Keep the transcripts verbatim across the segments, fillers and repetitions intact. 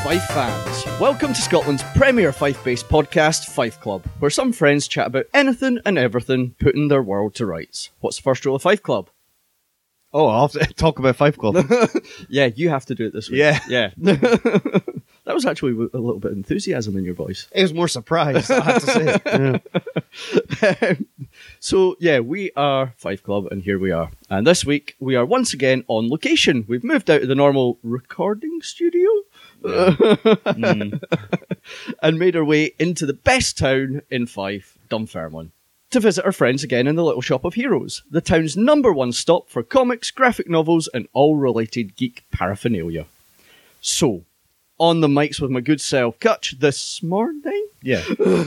Fife fans, welcome to Scotland's premier Fife-based podcast, Fife Club, where some friends chat about anything and everything, putting their world to rights. What's the first rule of Fife Club? Oh, I'll have to talk about Fife Club. Yeah, you have to do it this week. Yeah. Yeah. That was actually a little bit of enthusiasm in your voice. It was more surprised, I have to say. Yeah. um, so, yeah, we are Fife Club, and here we are. And this week, we are once again on location. We've moved out of the normal recording studio mm. and made our way into the best town in Fife, Dunfermline, to visit our friends again in the Little Shop of Heroes, the town's number one stop for comics, graphic novels, and all related geek paraphernalia. So, on the mics with my good self, Kutch, this morning Yeah.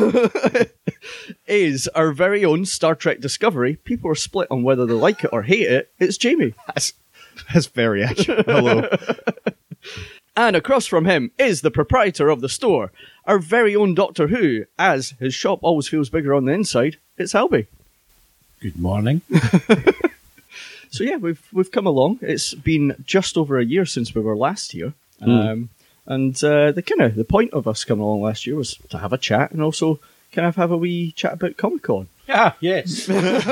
is our very own Star Trek Discovery. People are split on whether they like it or hate it. It's Jamie. That's, that's very accurate. Hello. And across from him is the proprietor of the store, our very own Doctor Who, as his shop always feels bigger on the inside. It's Albie. Good morning. So yeah, we've we've come along. It's been just over a year since we were last here. Mm. Um, and uh, the kind of the point of us coming along last year was to have a chat and also kind of have a wee chat about Comic Con. Ah, yes.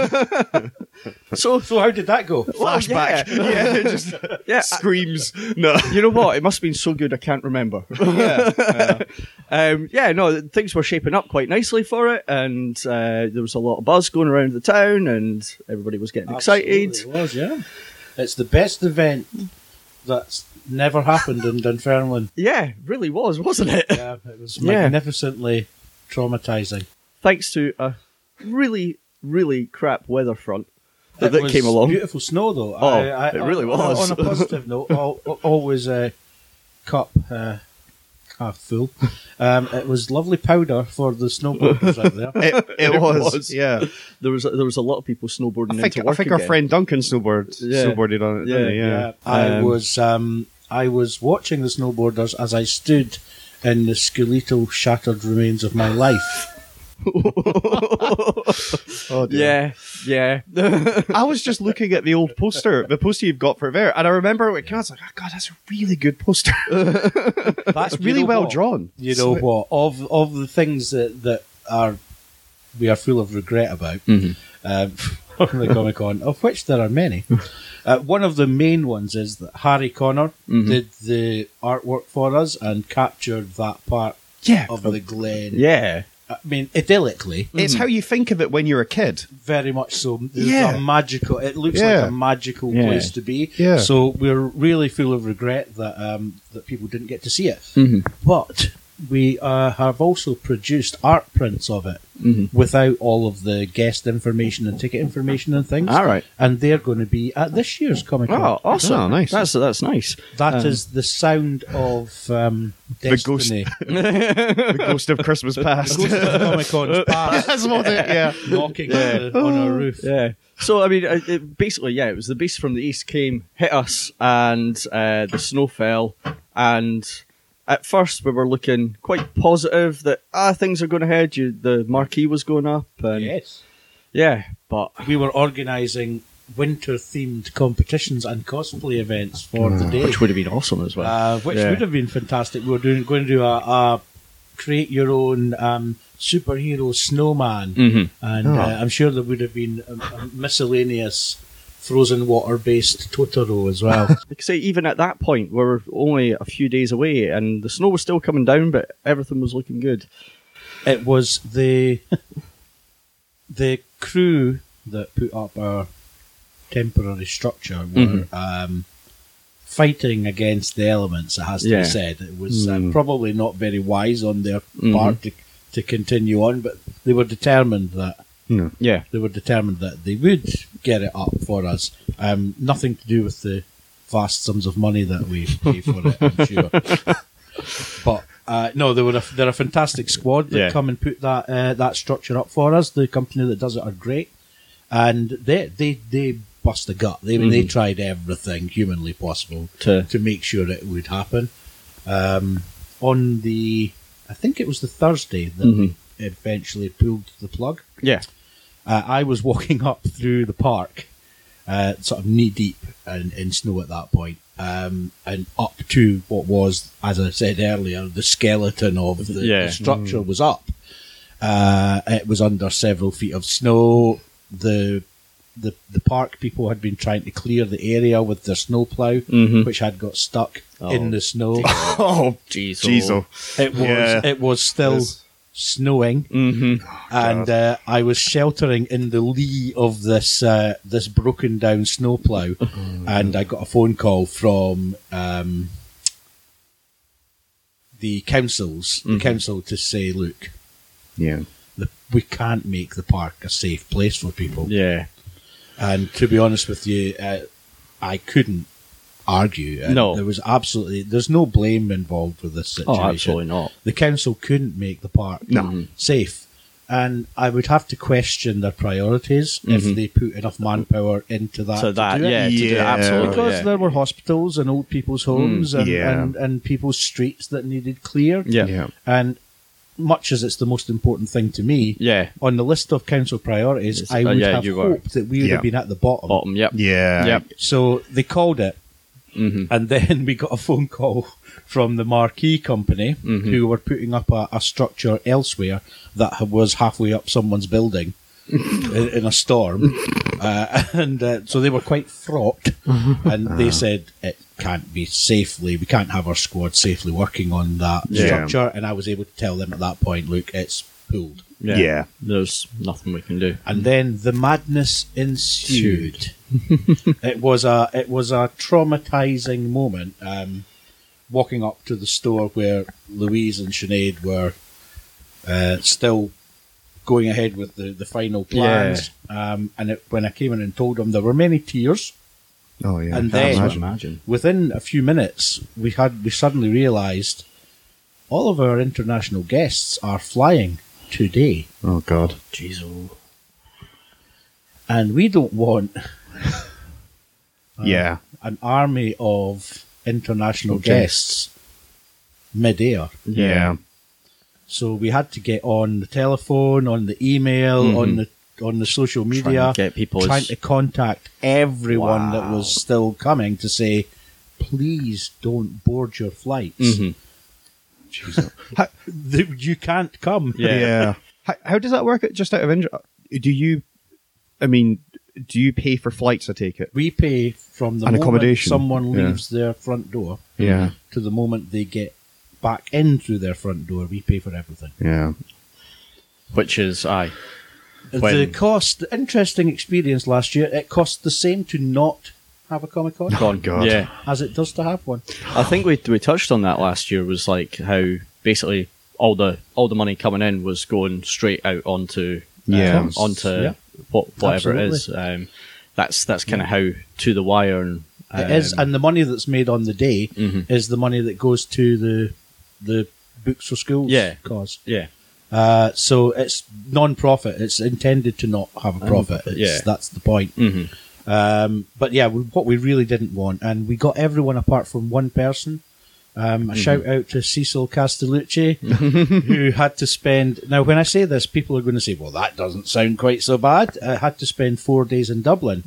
So, So how did that go? well, Flashback. yeah, Yeah, just yeah. screams. No. You know what? It must have been so good I can't remember. Yeah. Yeah. Um, yeah, no, things were shaping up quite nicely for it, and uh, there was a lot of buzz going around the town, and everybody was getting excited. Absolutely it was, yeah. It's the best event that's never happened in Dunfermline. Yeah, really was, wasn't it? Yeah, it was Yeah. magnificently traumatizing. Thanks to a really, really crap weather front that, It that was came along. Beautiful snow, though. Oh, it really was. On a positive note, al- always a cup uh, half full. Um, it was lovely powder for the snowboarders out there. It, it, It was. was. Yeah. There was there was a lot of people snowboarding I think, into I work think our again. friend Duncan snowboard, Yeah. snowboarded on it, didn't he? Yeah, Yeah. I Um, was um, I was watching the snowboarders as I stood in the skeletal shattered remains of my life. Oh, dear. Yeah, yeah. I was just looking at the old poster, the poster you've got for it there, and I remember when it came out, I was like, oh, God, that's a really good poster. That's It's really you know well what? drawn. You know So- what? Of of the things that, that are we are full of regret about Mhm. um, from the Comic Con, of which there are many. Uh, one of the main ones is that Harry Connor Mhm. did the artwork for us and captured that part Yeah. of the Glen. Yeah. I mean, idyllically. It's how you think of it when you're a kid. Very much so. There's Yeah. a magical. It looks Yeah. like a magical Yeah. place to be. Yeah. So we're really full of regret that um, that people didn't get to see it. Mhm. But we uh, have also produced art prints of it Mhm. without all of the guest information and ticket information and things. All right. And they're going to be at this year's Comic Con. Oh, awesome! Oh, nice. That's that's nice. That um, is the sound of um, The ghost- destiny. The Ghost of Christmas Past. Ghost of Comic Con's past. That's what it, yeah. Knocking on, the, on our roof. Yeah. So I mean, uh, it, basically, yeah, it was the beast from the east came, hit us, and uh, the snow fell. And at first, we were looking quite positive that ah, things are going ahead. You, the marquee was going up, and Yes. yeah, but We were organising winter-themed competitions and cosplay events for the day, which would have been awesome as well. uh, which Yeah. would have been fantastic. We were doing, going to do a, a create your own um, superhero snowman, Mhm. and Oh. uh, I'm sure there would have been a, a miscellaneous frozen water-based Totoro as well. Like I say, even at that point, we were only a few days away, and the snow was still coming down, but everything was looking good. It was the the crew that put up our temporary structure were Mhm. um, fighting against the elements. It has to Yeah. be said. It was uh, Mm. probably not very wise on their Mhm. part to, to continue on, but they were determined that Yeah. they were determined that they would get it up for us. Um, nothing to do with the vast sums of money that we pay for it, I'm sure. But uh, no, they were a, they're a fantastic squad that Yeah. come and put that uh, that structure up for us. The company that does it are great, and they they they bust a gut. They they Mhm. tried everything humanly possible To to make sure it would happen. Um, on the, I think it was the Thursday that Mhm. we eventually pulled the plug. yeah. Uh, I was walking up through the park, uh, sort of knee deep in, in snow at that point. Um, and up to what was, as I said earlier, the skeleton of the, Yeah. the structure was up. Uh, it was under several feet of snow. The the the park people had been trying to clear the area with their snowplow, Mhm. which had got stuck Oh, in the snow. Oh, Jeez. jeez. oh. It was Yeah. it was still Yes. snowing, Mm-hmm. and uh, I was sheltering in the lee of this uh, this broken down snowplow, and I got a phone call from um, the councils, the Mhm. council, to say, look, Yeah. the, we can't make the park a safe place for people. Yeah. And to be honest with you, uh, I couldn't argue. And No. there was absolutely there's no blame involved with this situation. Oh, absolutely not. The council couldn't make the park No. safe. And I would have to question their priorities Mhm. if they put enough manpower into that. So to that, do it. yeah, to do it, Yeah. absolutely. Because yeah. there were hospitals and old people's homes and, yeah. and, and people's streets that needed cleared. Yeah. Yeah. And much as it's the most important thing to me, Yeah. on the list of council priorities, Yes. I Uh, would yeah, have you were. hoped that we would Yeah. have been at the bottom. Bottom, yep. Yeah. Yep. So they called it. Mm-hmm. And then we got a phone call from the marquee company Mhm. who were putting up a, a structure elsewhere that ha- was halfway up someone's building in, in a storm. Uh, and uh, so they were quite fraught. And they said, it can't be safely, we can't have our squad safely working on that Yeah. structure. And I was able to tell them at that point, look, it's pulled. Yeah. Yeah. There's nothing we can do. And then the madness ensued. it was a it was a traumatizing moment. Um, walking up to the store where Louise and Sinead were uh, still going ahead with the, the final plans. Um, and it, when I came in and told them, there were many tears. Oh, yeah. And I then- can Imagine. imagine. imagine. Within a few minutes, we had we suddenly realised all of our international guests are flying today. Oh, God. Jeez. Oh. And we don't want Yeah. an army of international Okay. guests mid-air. Yeah. So we had to get on the telephone, on the email, Mhm. on the on the social Trying media, to get people trying as- to contact everyone that Wow. was still coming to say, please don't board your flights. Mhm. Jeez. The- You can't come. Yeah. Yeah. How, how does that work? Just out of interest, do you? I mean, do you pay for flights? I take it. We pay from the An moment accommodation. someone Yeah. leaves their front door Yeah. to the moment they get back in through their front door. We pay for everything. Yeah. Which is, aye. The When- cost, the interesting experience last year, it cost the same to not have a Comic Con Gone. God. Yeah. as it does to have one. I think we we touched on that last year. Was like how basically all the all the money coming in was going straight out onto Yeah. um, onto Yeah. what, whatever it Absolutely. is. Um, that's that's kind of how to the wire. And, um, It is, and the money that's made on the day Mhm. is the money that goes to the the Books for Schools Yeah. cause. yeah, Uh, so it's non-profit. It's intended to not have a profit. Non-profit, It's, yeah. That's the point. hmm Um, but yeah, we, what we really didn't want, and we got everyone apart from one person. Um, a shout out to Cecil Castellucci, who had to spend. Now, when I say this, people are going to say, "Well, that doesn't sound quite so bad." I had to spend four days in Dublin.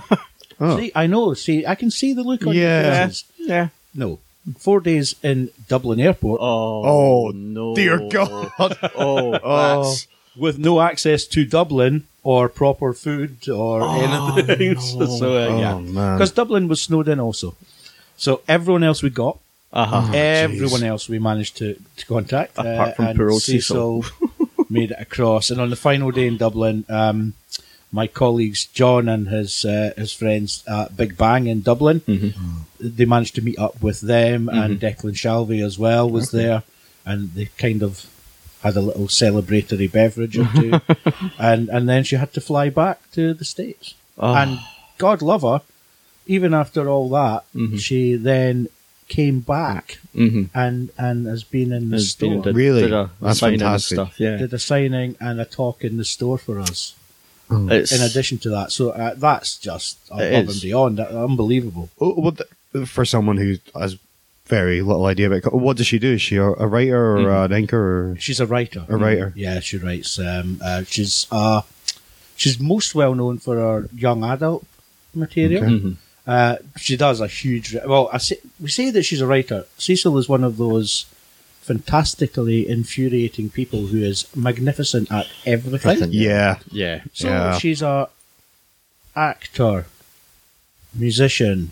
Oh. See, I know. See, I can see the look on Yeah. your faces. yeah. No, four days in Dublin Airport Oh, Oh, no, dear God. Oh, Oh. that's with no access to Dublin or proper food or anything. so, so, uh, Oh, yeah, man. because Dublin was snowed in also. So everyone else we got. uh-huh. Everyone else we managed to, to contact. Apart uh, from and poor old Cecil made it across. And on the final day in Dublin, um, my colleagues John and his uh, his friends at Big Bang in Dublin, they managed to meet up with them, and Declan Shalvey as well was there, and they kind of had a little celebratory beverage or two, and and then she had to fly back to the States. Oh. And God love her, even after all that, Mhm. she then came back Mhm. and and has been in the Has store. been- did- Really? did a, a That's signing and fantastic. stuff. Yeah, Did a signing and a talk in the store for us. it's, In addition to that, so uh, that's just above It and is. beyond. Uh, Unbelievable. Oh, well, th- for someone who has very little idea about co- what does she do? Is she a, a writer or Mhm. an inker? Or? She's a writer. A writer. Yeah, she writes. Um, uh, she's uh, she's most well known for her young adult material. Okay. Mhm. Uh, she does a huge. Well, I say, we say that she's a writer. Cecil is one of those fantastically infuriating people who is magnificent at everything. Everything. Yeah. Yeah. So Yeah. she's a actor, musician,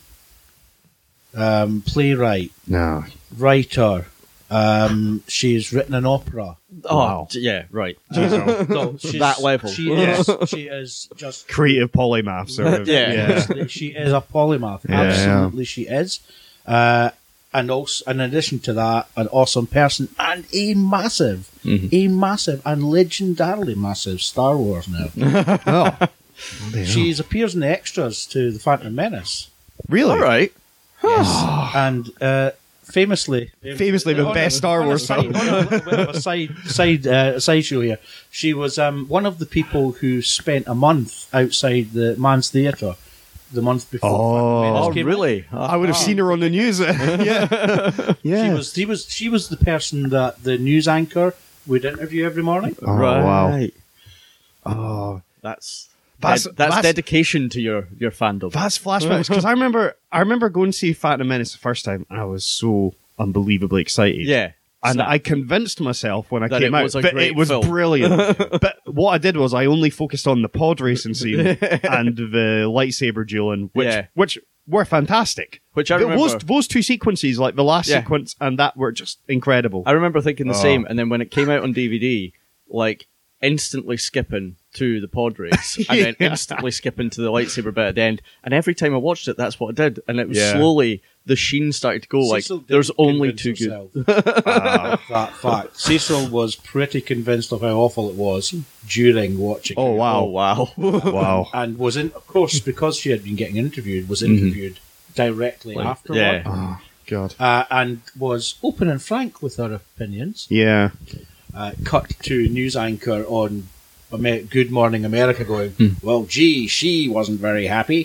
um, playwright, No. writer. Um, she's written an opera. Oh, Wow. d- yeah, right. Uh, so she's, That level. She is. She is just. Creative polymath, sort of. Yeah. yeah. She is a polymath. Yeah, Absolutely, she is. Uh, and also, in addition to that, an awesome person and a massive, Mhm. a massive and legendarily massive Star Wars nerd. Oh. She appears in the extras to the Phantom Menace. Really? All right. Yes, and uh, famously, Famously the on best a- Star on a Wars side- film. on a little bit of a side side uh, side show here. She was um, one of the people who spent a month outside the Man's Theatre the month before. Oh. Phantom Menace Oh, came out. really? I would have seen her on the news. yeah. Yeah. She was. He was. She was the person that the news anchor would interview every morning. Oh, right. wow. Oh. That's That's- ded- that's, that's- dedication to your your fandom. That's flashbacks because I remember I remember going to see Phantom Menace the first time and I was so unbelievably excited. yeah. And Snap. I convinced myself when I That came it out was a that great it was film. brilliant. But what I did was I only focused on the pod racing scene and the lightsaber dueling, which Yeah. which were fantastic. Which I Th- remember. Those, those two sequences, like the last Yeah. sequence and that, were just incredible. I remember thinking the Oh. same, and then when it came out on D V D, like instantly skipping to the pod race, and then Yeah. instantly skipping to the lightsaber bit at the end. And every time I watched it, that's what I did, and it was Yeah. slowly the sheen started to go. Like Cecil didn't there's only convince two good. herself Ah. of that fact. Cecil was pretty convinced of how awful it was during watching. Oh, it. wow. Oh wow! Wow. And was in, of course, because she had been getting interviewed, was Mm-hmm. interviewed directly Like, afterward. yeah. Oh, God. Uh, and was open and frank with her opinions. Yeah. Uh, cut to news anchor on Amer- Good Morning America going, Hmm. well, gee, she wasn't very happy.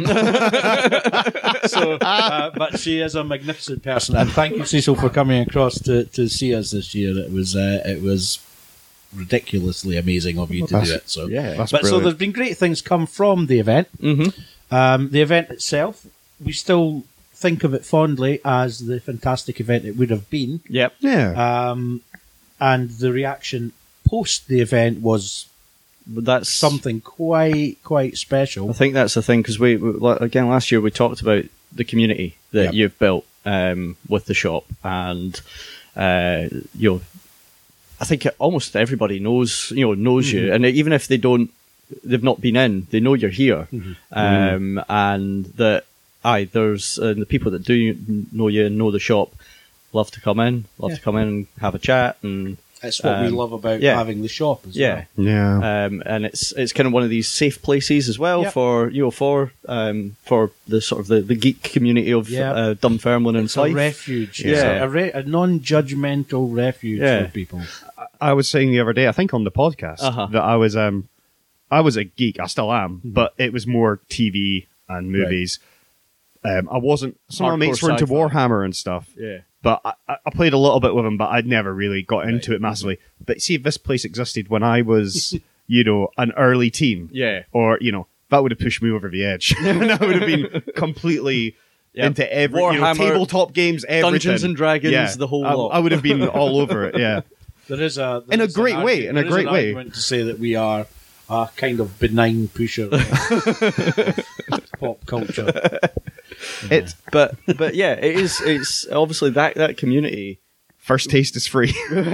so, uh, but she is a magnificent person, and thank you, Cecil, for coming across to, to see us this year. It was uh, it was ridiculously amazing of you to do That's- it. So, Yeah. That's but so brilliant. there's been great things come from the event. hmm Um, the event itself, we still think of it fondly as the fantastic event it would have been. Yep. Yeah. Um, and the reaction post the event was But that's something quite quite I special. think that's the thing because we, we like, again last year we talked about the community that Yep. you've built um, with the shop, and uh, you know, I think almost everybody knows you know knows you, and even if they don't, they've not been in, they know you're here, um, and that aye, there's uh, the people that do know you and know the shop love to come in, love Yeah. to come in and have a chat and. That's what we Um, love about yeah. having the shop as Yeah, Yeah. um, and it's it's kind of one of these safe places as well Yep. for you know for um, for the sort of the, the geek community of Yep. uh, Dunfermline and well. It's a Fife. refuge. Yeah. It's a, a, re- a non-judgmental refuge Yeah. for people. I was saying the other day, I think on the podcast, Uh-huh. that I was um, I was a geek. I still am, but it was more T V and movies. Um, I wasn't. Some of my Hardcore mates were into sci-fi. Warhammer and stuff, Yeah, but I, I I played a little bit with them. But I'd never really got into it massively. But see, if this place existed when I was, you know, an early teen, yeah, or you know, that would have pushed me over the edge. And I would have been completely Yep. into every you know, Warhammer, tabletop games, everything. Dungeons and Dragons, Yeah. the whole I, lot. I would have been all over it. Yeah. There is a there In a is an great way, argu- in a there is great an way. argument to say that we are a kind of benign pusher of pop culture. It's but but yeah, it is. It's obviously that that community. first taste is free.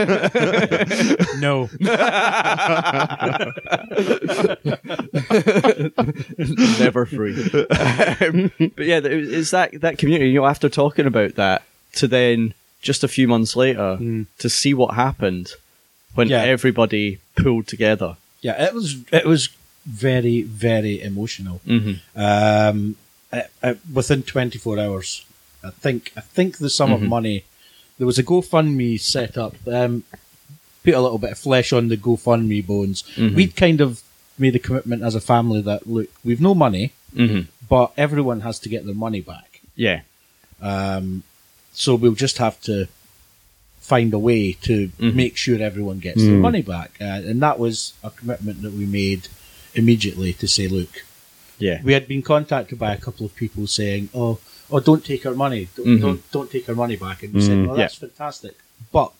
No, Never free. Um, but yeah, it's that that community. You know, after talking about that, to then just a few months later to see what happened when Yeah. everybody pulled together. yeah, it was it was very very emotional. Mm-hmm. Um, uh, uh, within twenty-four hours, I think I think the sum of money. There was a GoFundMe set up. Um, put a little bit of flesh on the GoFundMe bones. Mhm. We'd kind of made a commitment as a family that look, we've no money, Mm-hmm. but everyone has to get their money back. Yeah. Um, so we'll just have to find a way to Mhm. make sure everyone gets their money back, uh, and that was a commitment that we made immediately to say, look, Yeah. we had been contacted by a couple of people saying, "Oh, oh, don't take our money, don't Mhm. don't, don't take our money back." And we said, "Well, that's fantastic, but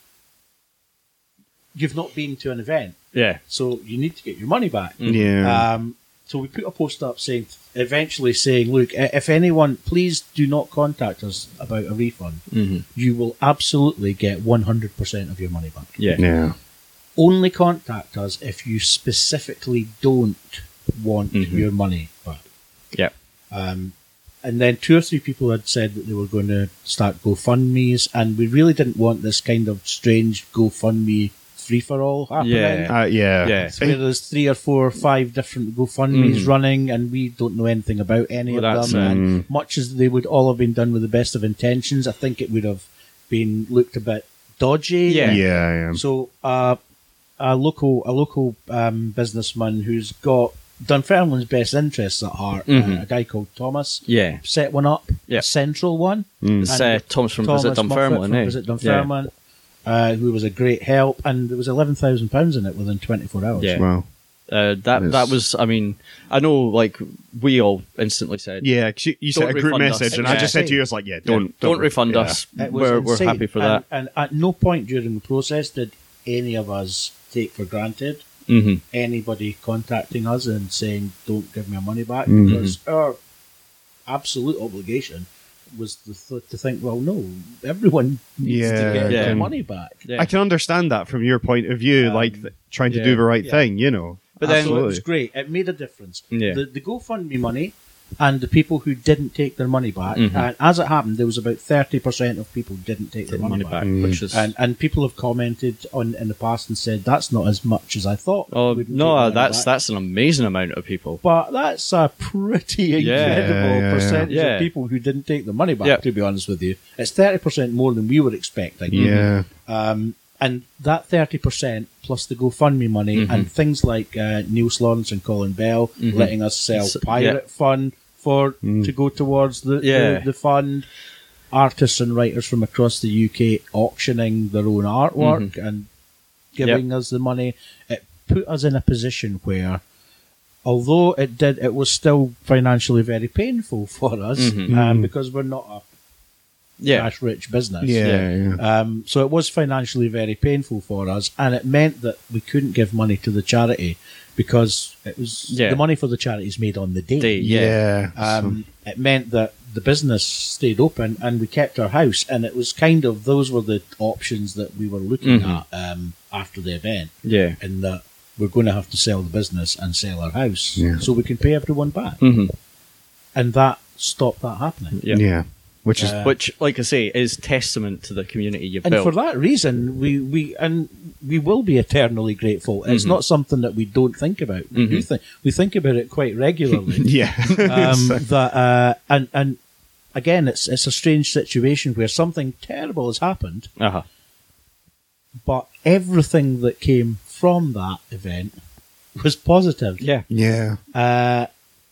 you've not been to an event, Yeah. so you need to get your money back." Yeah. Um, so we put a post up saying, eventually saying, "Look, i- if anyone, please do not contact us about a refund. Mm-hmm. You will absolutely get one hundred percent of your money back. Yeah. yeah. Only contact us if you specifically don't want Mhm. your money back." Yeah. Um, and then two or three people had said that they were going to start GoFundMe's, and we really didn't want this kind of strange GoFundMe free-for-all happening. Yeah. Uh, yeah. Yeah. So where there's three or four or five different GoFundMe's Mhm. running, and we don't know anything about any Well, of that's, them. um, And much as they would all have been done with the best of intentions, I think it would have been looked a bit dodgy. Yeah. Yeah. Yeah. So uh, a local a local um, businessman who's got Dunfermline's best interests at heart, Mhm. uh, a guy called Thomas, Yeah. set one up, Yeah. a central one. Mm. It's And uh, Thomas from Thomas Visit Muffet Dunfermline, from eh? Visit Dunfermline, uh, who was a great help, and there was eleven thousand pounds in it within twenty-four hours. Yeah. Wow. Uh, that Yes. that was. I mean, I know. Like we all instantly said, Yeah, 'cause you, you Don't sent a group refund us. message, and Yeah. I just said to you, "It's like, yeah, don't, don't, refund yeah. us. It was We're we're insane. happy for and, that." And at no point during the process did any of us take for granted Mm-hmm. anybody contacting us and saying, "Don't give me my money back," Mhm. because our absolute obligation was to, th- to think, well, no, everyone needs Yeah, to get yeah. their money back. Yeah. I can understand that from your point of view, Um, like th- trying to yeah. do the right Yeah. thing, you know. But then- So it was Absolutely. great. It made a difference. Yeah. The, the GoFundMe money and the people who didn't take their money back, Mhm. and as it happened, there was about thirty percent of people who didn't take their Take money, money back. back, Mm. which is And and people have commented on in the past and said that's not as much as I thought. oh wouldn't take no, money that's back." that's an amazing amount of people. But that's a pretty incredible Yeah, yeah, percentage yeah. of people who didn't take the money back. Yeah. To be honest with you, it's thirty percent more than we were expecting. Yeah. Um, and that thirty percent plus the GoFundMe money Mhm. and things like uh, Neil Slawrence and Colin Bell Mhm. letting us sell S- Pirate Fun for Mm. to go towards the, Yeah. the the fund. Artists and writers from across the U K auctioning their own artwork Mm-hmm. and giving us the money. It put us in a position where, although it did, it was still financially very painful for us Mhm. um, Mm. because we're not a Yeah, cash-rich business. Yeah. Yeah. yeah. Um, so it was financially very painful for us, and it meant that we couldn't give money to the charity because it was Yeah. the money for the charity is made on the day. Day, yeah. Um, it meant that the business stayed open and we kept our house, and it was kind of those were the options that we were looking Mhm. at um, after the event, yeah. in that we're going to have to sell the business and sell our house Yeah. so we can pay everyone back, hmm and that stopped that happening. Yeah. Yeah. Which is Uh, Which, like I say, is testament to the community you've And built. for that reason, we, we and we will be eternally grateful. It's Mhm. not something that we don't think about. We do Mhm. think we think about it quite regularly. yeah. um, that uh, and and again, it's it's a strange situation where something terrible has happened, uh-huh. but everything that came from that event was positive. Yeah. yeah. Uh,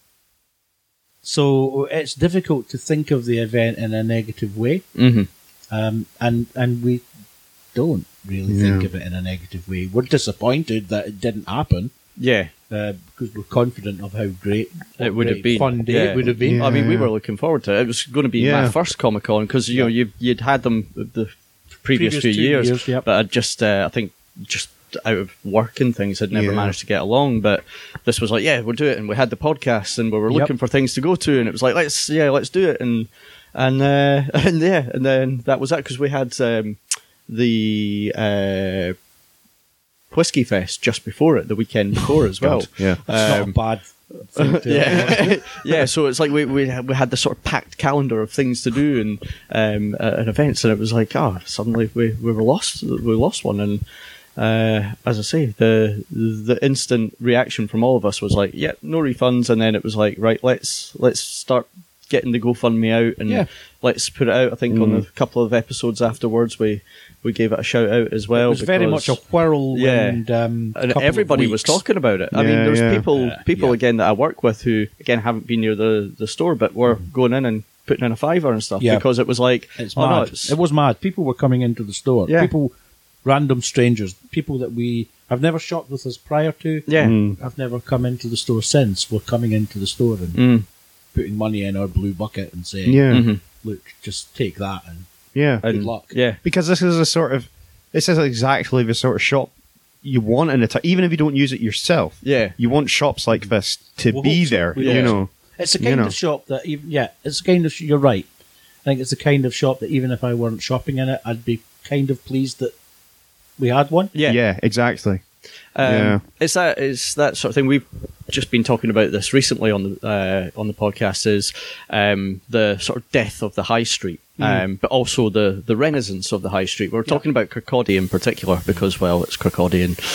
so it's difficult to think of the event in a negative way. hmm Um, and and we don't really Yeah. think of it in a negative way. We're disappointed that it didn't happen Yeah. uh, because we're confident of how great It would have great been fun day yeah. it would have been. Yeah. I mean, we were looking forward to it. It was going to be my Yeah. first Comic Con because you know you you'd had them the previous, Previous few two years, years, yep. but I just uh, I think just out of work and things had never Yeah. managed to get along. But this was like, yeah, we'll do it, and we had the podcast, and we were Yep. looking for things to go to, and it was like, let's yeah, let's do it, and and uh, and yeah, and then that was that because we had um, the uh, Whiskey Fest just before it, the weekend before as well. God, yeah. It's not a Um, bad thing to yeah, yeah. So it's like we we had, we had this sort of packed calendar of things to do and um uh, and events, and it was like, oh, suddenly we, we were lost. We lost one, and uh, as I say, the the instant reaction from all of us was like, yeah, no refunds, and then it was like, right, let's let's start getting the GoFundMe out and Yeah. let's put it out. I think on Mm. the couple of episodes afterwards, we we gave it a shout out as well. It was very because- much a whirlwind. Um, and couple of everybody was weeks. talking about it. I mean, Yeah, there's yeah. people, Yeah, people yeah. again that I work with who again haven't been near the, the store, but were going in and putting in a fiver and stuff Yeah. because it was like, It's oh, no, mad. it's- It was mad. People were coming into the store. Yeah. People random strangers, people that we have never shopped with us prior to, Yeah. Mm. have never come into the store since. We're coming into the store and Mm. putting money in our blue bucket and saying, Yeah, Mhm. look, just take that and yeah. good And- luck. Yeah. Because this is a sort of, this is exactly the sort of shop you want in a town. Even if you don't use it yourself, Yeah. you want shops like this to We'll be hope so. there. We You hope know, It's the You kind know. of shop that, even, yeah, it's the kind of, sh- you're right. I think it's the kind of shop that even if I weren't shopping in it, I'd be kind of pleased that we had one. Yeah. yeah, exactly. Um, Yeah. It's that it's that sort of thing. We've just been talking about this recently on the uh, on the podcast. Is um, the sort of death of the high street, um, but also the the renaissance of the high street. We're talking about Kirkcaldy in particular because, well, it's Kirkcaldy and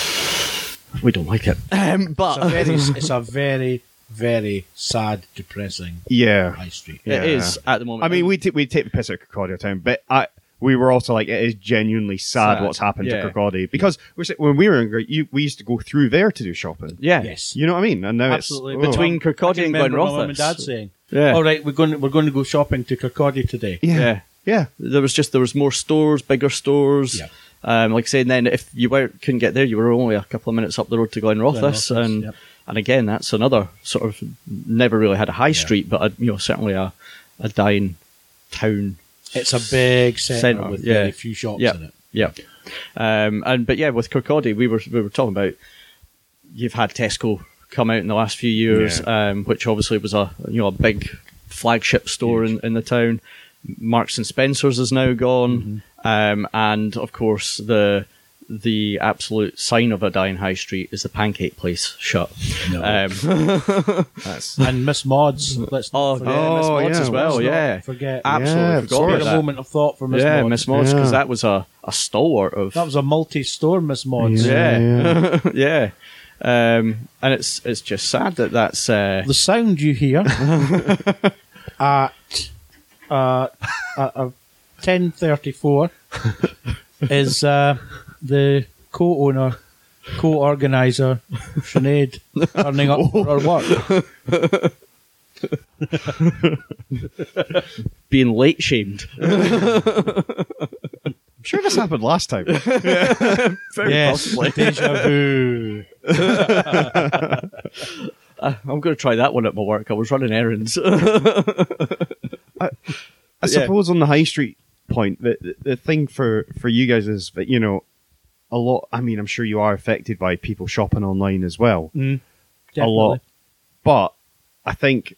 we don't like it. Um, but It's a very, it's a very, very sad, depressing Yeah. high street. Yeah. it is at the moment. I mean, we t- we take the piss out of Kirkcaldy all the time, but I we were also like, it is genuinely sad, Sad, what's happened yeah. to Kirkcaldy because we're, sa- when we were younger, you, we used to go through there to do shopping. yeah, Yes. You know what I mean? And now Absolutely. it's oh. Between I Kirkcaldy can and remember my Glenrothes. mum and dad saying, Yeah. all right, we're going to, we're going to go shopping to Kirkcaldy today. yeah, yeah. yeah, There was just there was more stores, bigger stores. Yeah. Um, like I said, and then if you were, couldn't get there, you were only a couple of minutes up the road to Glenrothes, Glenrothes, and yep. and again, that's another sort of never really had a high Yeah. street, but a, you know certainly a a dying town. It's a big centre Centre, with yeah. very few shops Yeah. in it. Yeah. Um, and but yeah, with Kirkcaldy, we were we were talking about you've had Tesco come out in the last few years, um, which obviously was a you know a big flagship store in, in the town. Marks and Spencers is now gone, um, and of course the the absolute sign of a dying high street is the pancake place shut. No. Um, that's And Miss Mods, let's oh, not forget. yeah, Miss Oh, Mods yeah. as well. Let's not Yeah, forget. absolutely Yeah, of forgot course. about Spare a that. moment of thought for Miss yeah, Mods. Miss Mods, because Yeah. that was a, a stalwart of That was a multi-store Miss Mods. yeah, yeah. Um, and it's it's just sad that that's uh, The sound you hear at uh, at uh, ten thirty-four is uh, the co-owner, co-organizer Sinead turning up for her work. being late shamed. I'm sure this happened last time. Very Yes, possibly. deja vu. Uh, I'm going to try that one at my work. I was running errands. I suppose on the high street point, the, the the thing for for you guys is that you know a lot. I mean, I'm sure you are affected by people shopping online as well, Mm, a lot. But I think,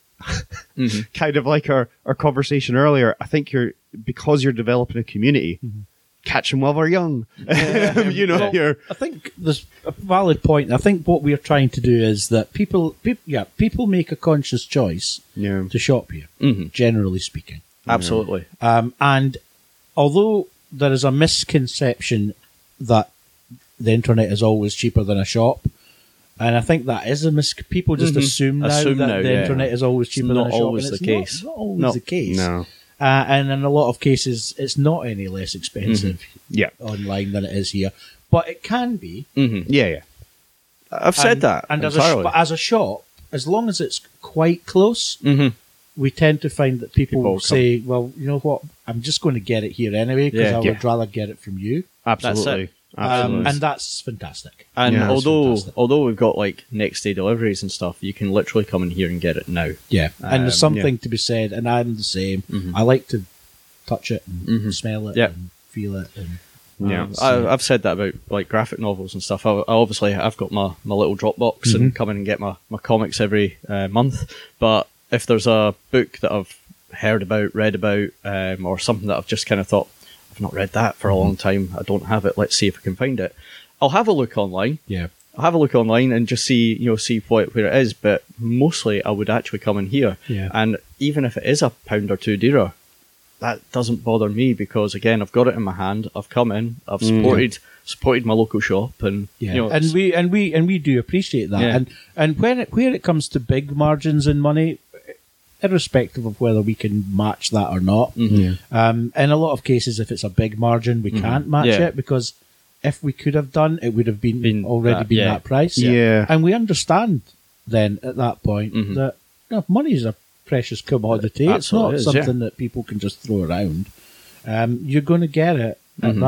Mhm. kind of like our our conversation earlier, I think you're because you're developing a community, catch them while they're young. you know, Well, you're I think there's a valid point. I think what we're trying to do is that people, peop yeah, people make a conscious choice yeah. to shop here, Mhm. generally speaking. Absolutely. Um, and although there is a misconception that the internet is always cheaper than a shop, and I think that is a mis. People just Mhm. assume now Assume that now, the yeah. internet is always cheaper not than a shop. always and it's the not- case. Not, always No. the case. No. Uh, and in a lot of cases, it's not any less expensive Yeah. online than it is here. But it can be. hmm Yeah, yeah. I've said and, that. And as a, sh- entirely. but as a shop, as long as it's quite close, Mhm. we tend to find that people, People say, well, you know what, I'm just going to get it here anyway because Yeah. I would Yeah. rather get it from you. Absolutely. it. Absolutely. Um, and that's fantastic. And Yeah, that's although fantastic. although we've got like next day deliveries and stuff, you can literally come in here and get it now. Yeah. And Um, there's something to be said, and I'm the same. Mhm. I like to touch it and Mhm. smell it Yeah. and feel it. And, Yeah. um, I, I've said that about like graphic novels and stuff. I, I obviously I've got my, my little Dropbox and come in and get my, my comics every uh, month. But if there's a book that I've heard about, read about, um, or something that I've just kind of thought I've not read that for a long time, I don't have it. Let's see if I can find it. I'll have a look online. yeah. I'll have a look online and just see you know see what where it is. But mostly I would actually come in here. Yeah. And even if it is a pound or two dearer, that doesn't bother me because again I've got it in my hand. I've come in. I've supported supported my local shop, and Yeah, you know, and we and we and we do appreciate that. Yeah. And and when it where it comes to big margins in money, irrespective of whether we can match that or not, Mhm. um, in a lot of cases, if it's a big margin, we can't match Yeah. it because if we could have done, it would have been, Been already that- been yeah. that price. Yeah. And we understand then at that point Mhm. that you know, money is a precious commodity. It It's not absolutely is, something that people can just throw around. Um, you're going to get it at Mhm. that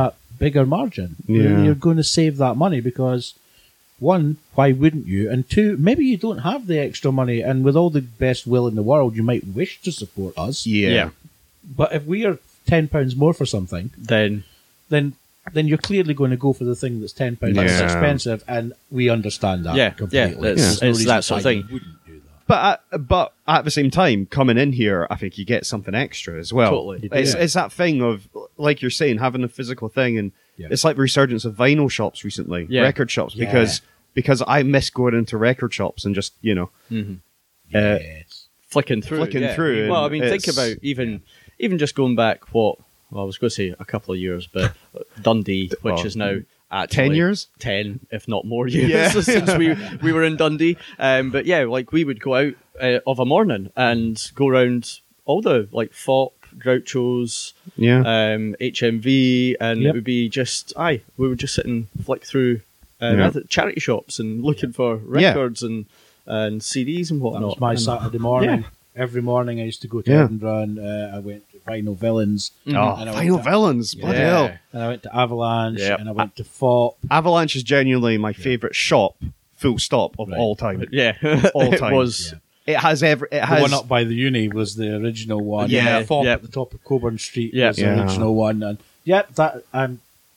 bigger margin. Yeah. You're going to save that money because, one, why wouldn't you? And two, maybe you don't have the extra money, and with all the best will in the world, you might wish to support us. Yeah. Yeah. But if we are ten pounds more for something, Then then then you're clearly going to go for the thing that's ten pounds less Yeah. expensive, and we understand that Yeah, completely. yeah, it's- There's no it's reason that sort of why thing. you wouldn't do that. But at, but at the same time, coming in here, I think you get something extra as well. Totally. You do. It's, Yeah. it's that thing of, like you're saying, having a physical thing, and Yeah. it's like the resurgence of vinyl shops recently, Yeah. record shops, Yeah. because because I miss going into record shops and just you know, mhm. Uh, Yes. flicking through, Flicking yeah. through, Well, I and mean, think it's- about even even just going back. What well, I was going to say a couple of years, but Dundee, which well, is now actually ten years. ten, if not more years, Yeah. since we we were in Dundee. Um, but yeah, like we would go out uh, of a morning and go around all the like F O P, Groucho's, Yeah, um, H M V, and Yep. it would be just aye, we would just sit and flick through uh, Yeah. charity shops and looking for Yeah. records and and C Ds and That whatnot. was my And- Saturday morning. Every morning I used to go to Yeah. Edinburgh and uh, I went to Vinyl Villains. oh, And I went Vinyl to- Villains, bloody Yeah. hell! And I went to Avalanche Yep. and I went to F O P. Avalanche is genuinely my favorite shop, full stop of Right. all time. Yeah, All it time. was. Yeah. It has every. It The has one up by the uni was the original one. Yeah, F O P yeah. at the top of Coburn Street Yeah. was the Yeah. original one. And yeah, that um,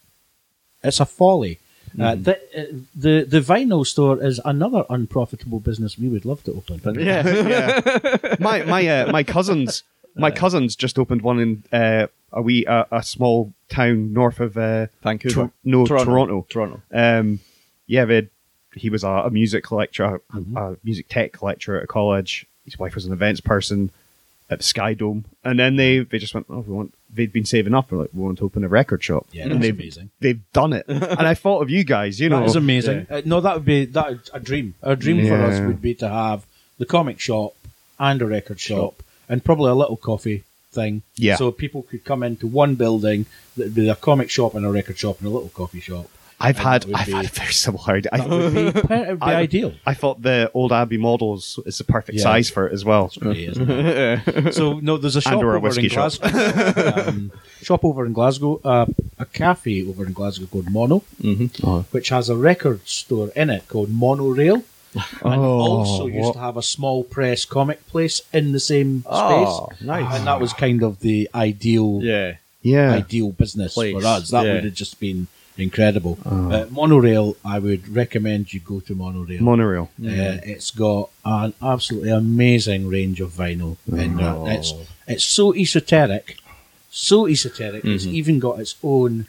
it's a folly. Uh, Mm-hmm. the, uh, the the vinyl store is another unprofitable business we would love to open. Yeah, yeah. My my uh, my cousins my cousins just opened one in uh, a wee uh, a small town north of uh, Vancouver, Tor- no Toronto, Toronto. Toronto. Um, yeah, they he was a, a music lecturer, Mm-hmm. a, a music tech lecturer at college. His wife was an events person at the Sky Dome, and then they they just went, oh, we want. They'd been saving up, and like, we want to open a record shop. Yeah, and that's they've amazing. they've done it. And I thought of you guys, you know, That is amazing. Uh, no, that would be that would- a dream. A dream for us Yeah. would be to have the comic shop and a record shop and probably a little coffee thing. Yeah. So people could come into one building that would be a comic shop and a record shop and a little coffee shop. I've And had that would I've be- had a very similar idea. That would be, it would be I- ideal. I thought the old Abbey models is the perfect Yeah. size for it as well. Really, isn't it? So no, there's a shop or a over whiskey in shop. Glasgow. um, shop over in Glasgow, uh, a cafe over in Glasgow called Mono, Mm-hmm. which has a record store in it called Monorail. And Oh, also used what- to have a small press comic place in the same space. Oh, nice. And that was kind of the ideal Yeah, Yeah. ideal business Place, for us. That yeah. would have just been incredible. Uh, Monorail, I would recommend you go to Monorail. Monorail. Uh, it's got an absolutely amazing range of vinyl in there. Oh. It's it's so esoteric, so esoteric. It's Mhm. even got its own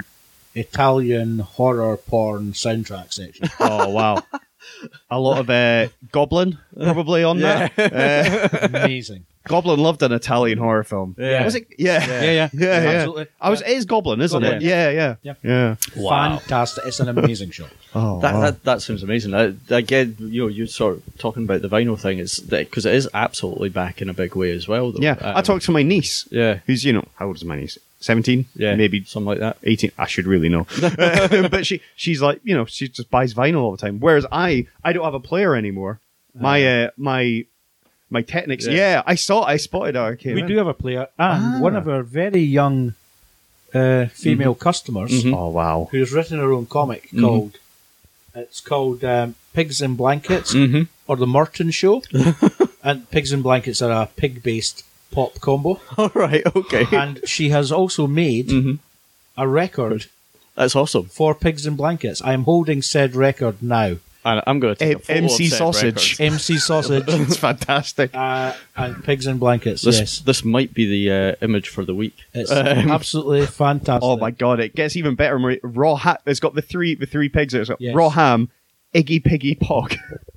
Italian horror porn soundtrack section. Oh wow. A lot of uh, Goblin probably on that. Uh, Amazing. Goblin loved an Italian horror film. Yeah. Was it? Yeah. Yeah, yeah, Yeah, yeah. absolutely. I was. It is Goblin, isn't Goblin. it? Yeah, yeah, Yeah. yeah. Wow. Fantastic. It's an amazing shop. Oh, that, wow. that that sounds amazing. I, again, you know, you sort of talking about the vinyl thing is because it is absolutely back in a big way as well. Though. yeah. I Um, talked to my niece, Yeah, who's you know how old is my niece? Seventeen. yeah, maybe something like that. eighteen. I should really know, but she she's like you know she just buys vinyl all the time. Whereas I I don't have a player anymore. My uh, my my Technics. Yeah. Yeah. I saw. I spotted her. We do have a player, and one of our very young uh, female customers Mhm. Oh wow. who's written her own comic called. It's called um, Pigs in Blankets Mm-hmm. or the Merton Show, and Pigs in Blankets are a pig-based pop combo. All right, okay, And she has also made Mhm. a record that's awesome. for Pigs in Blankets. I am holding said record now. And I'm going to take a photo M C of said Sausage. record. M C Sausage It's fantastic. uh, and Pigs in Blankets. This yes, this might be the uh, image for the week. it's Um, absolutely fantastic. Oh my god, it gets even better. Marie. Raw ham. It's got the three the three pigs. It's got Yes. raw ham, Iggy Piggy Pog,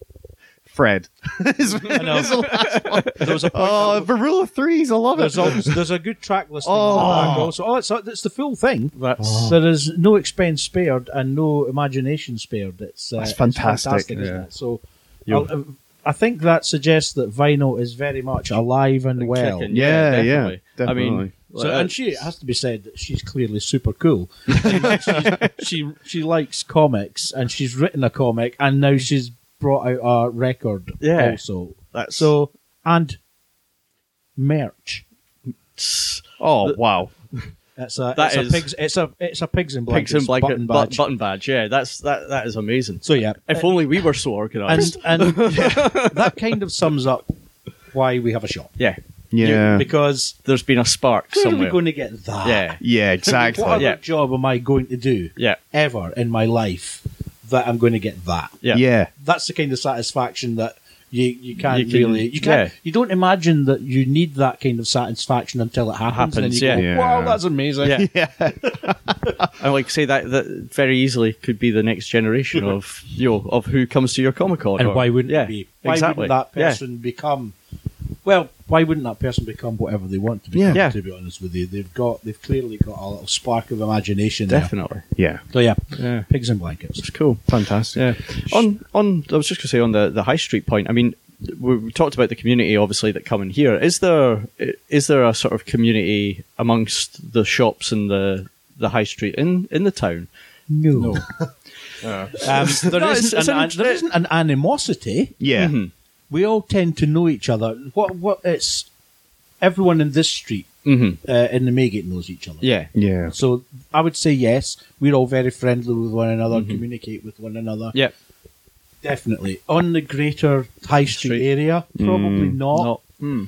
Fred. Is- know. is the last one. There was a point Oh, the rule of threes. I love it. There's, al- there's a good track listing Oh. on the back also. Oh, it's, it's the full thing. That's There is no expense spared and no imagination spared. It's, uh, That's it's fantastic, fantastic, isn't yeah. it? So You- I'll- I think that suggests that vinyl is very much alive and well. kicking. Yeah, yeah, definitely. I definitely. mean, So, uh, and she, it has to be said that she's clearly super cool. she, she she likes comics and she's written a comic and now she's brought out a record Yeah. also. that's So and merch. Oh wow. It's a That it's is- a pigs it's a it's a pigs and blankets Pigs and blanket button button badge. badge. button badge. Yeah, that's that. That is amazing. So yeah, If only we were so organised. and and that kind of sums up why we have a shop. Yeah, Yeah. Because there's been a spark where are somewhere. we going to get that? Yeah, yeah, exactly. What other Yeah. job am I going to do yeah, ever in my life that I'm going to get that? yeah, yeah. That's the kind of satisfaction that you you can't You can- really you can't yeah. you don't imagine that you need that kind of satisfaction until it happens, and then Happens, you yeah. go, Yeah. wow, that's amazing. Yeah. Yeah. And like say that that very easily could be the next generation of you know of who comes to your Comic Con. And or- why wouldn't yeah, it be? Why exactly. wouldn't that Yeah. person become? Well, why wouldn't that person become whatever they want to become? Yeah. Yeah. To be honest with you, they've got they've clearly got a little spark of imagination there. Definitely. Yeah. So yeah, Yeah. pigs and blankets. It's cool. Fantastic. Yeah. On on I was just going to say on the, the high street point. I mean, we, we talked about the community obviously that come in here. Is there is there a sort of community amongst the shops and the the high street in, in the town? No. Um, there, No, isn't it's- it's an, an- there isn't an animosity. Yeah. Mhm. We all tend to know each other. What what it's everyone in this street Mhm. uh, in the Maygate knows each other. Yeah. Yeah. So I would say yes. We're all very friendly with one another, communicate with one another. Yeah. Definitely. On the greater High Street, Street. area, probably not. Not. Mm.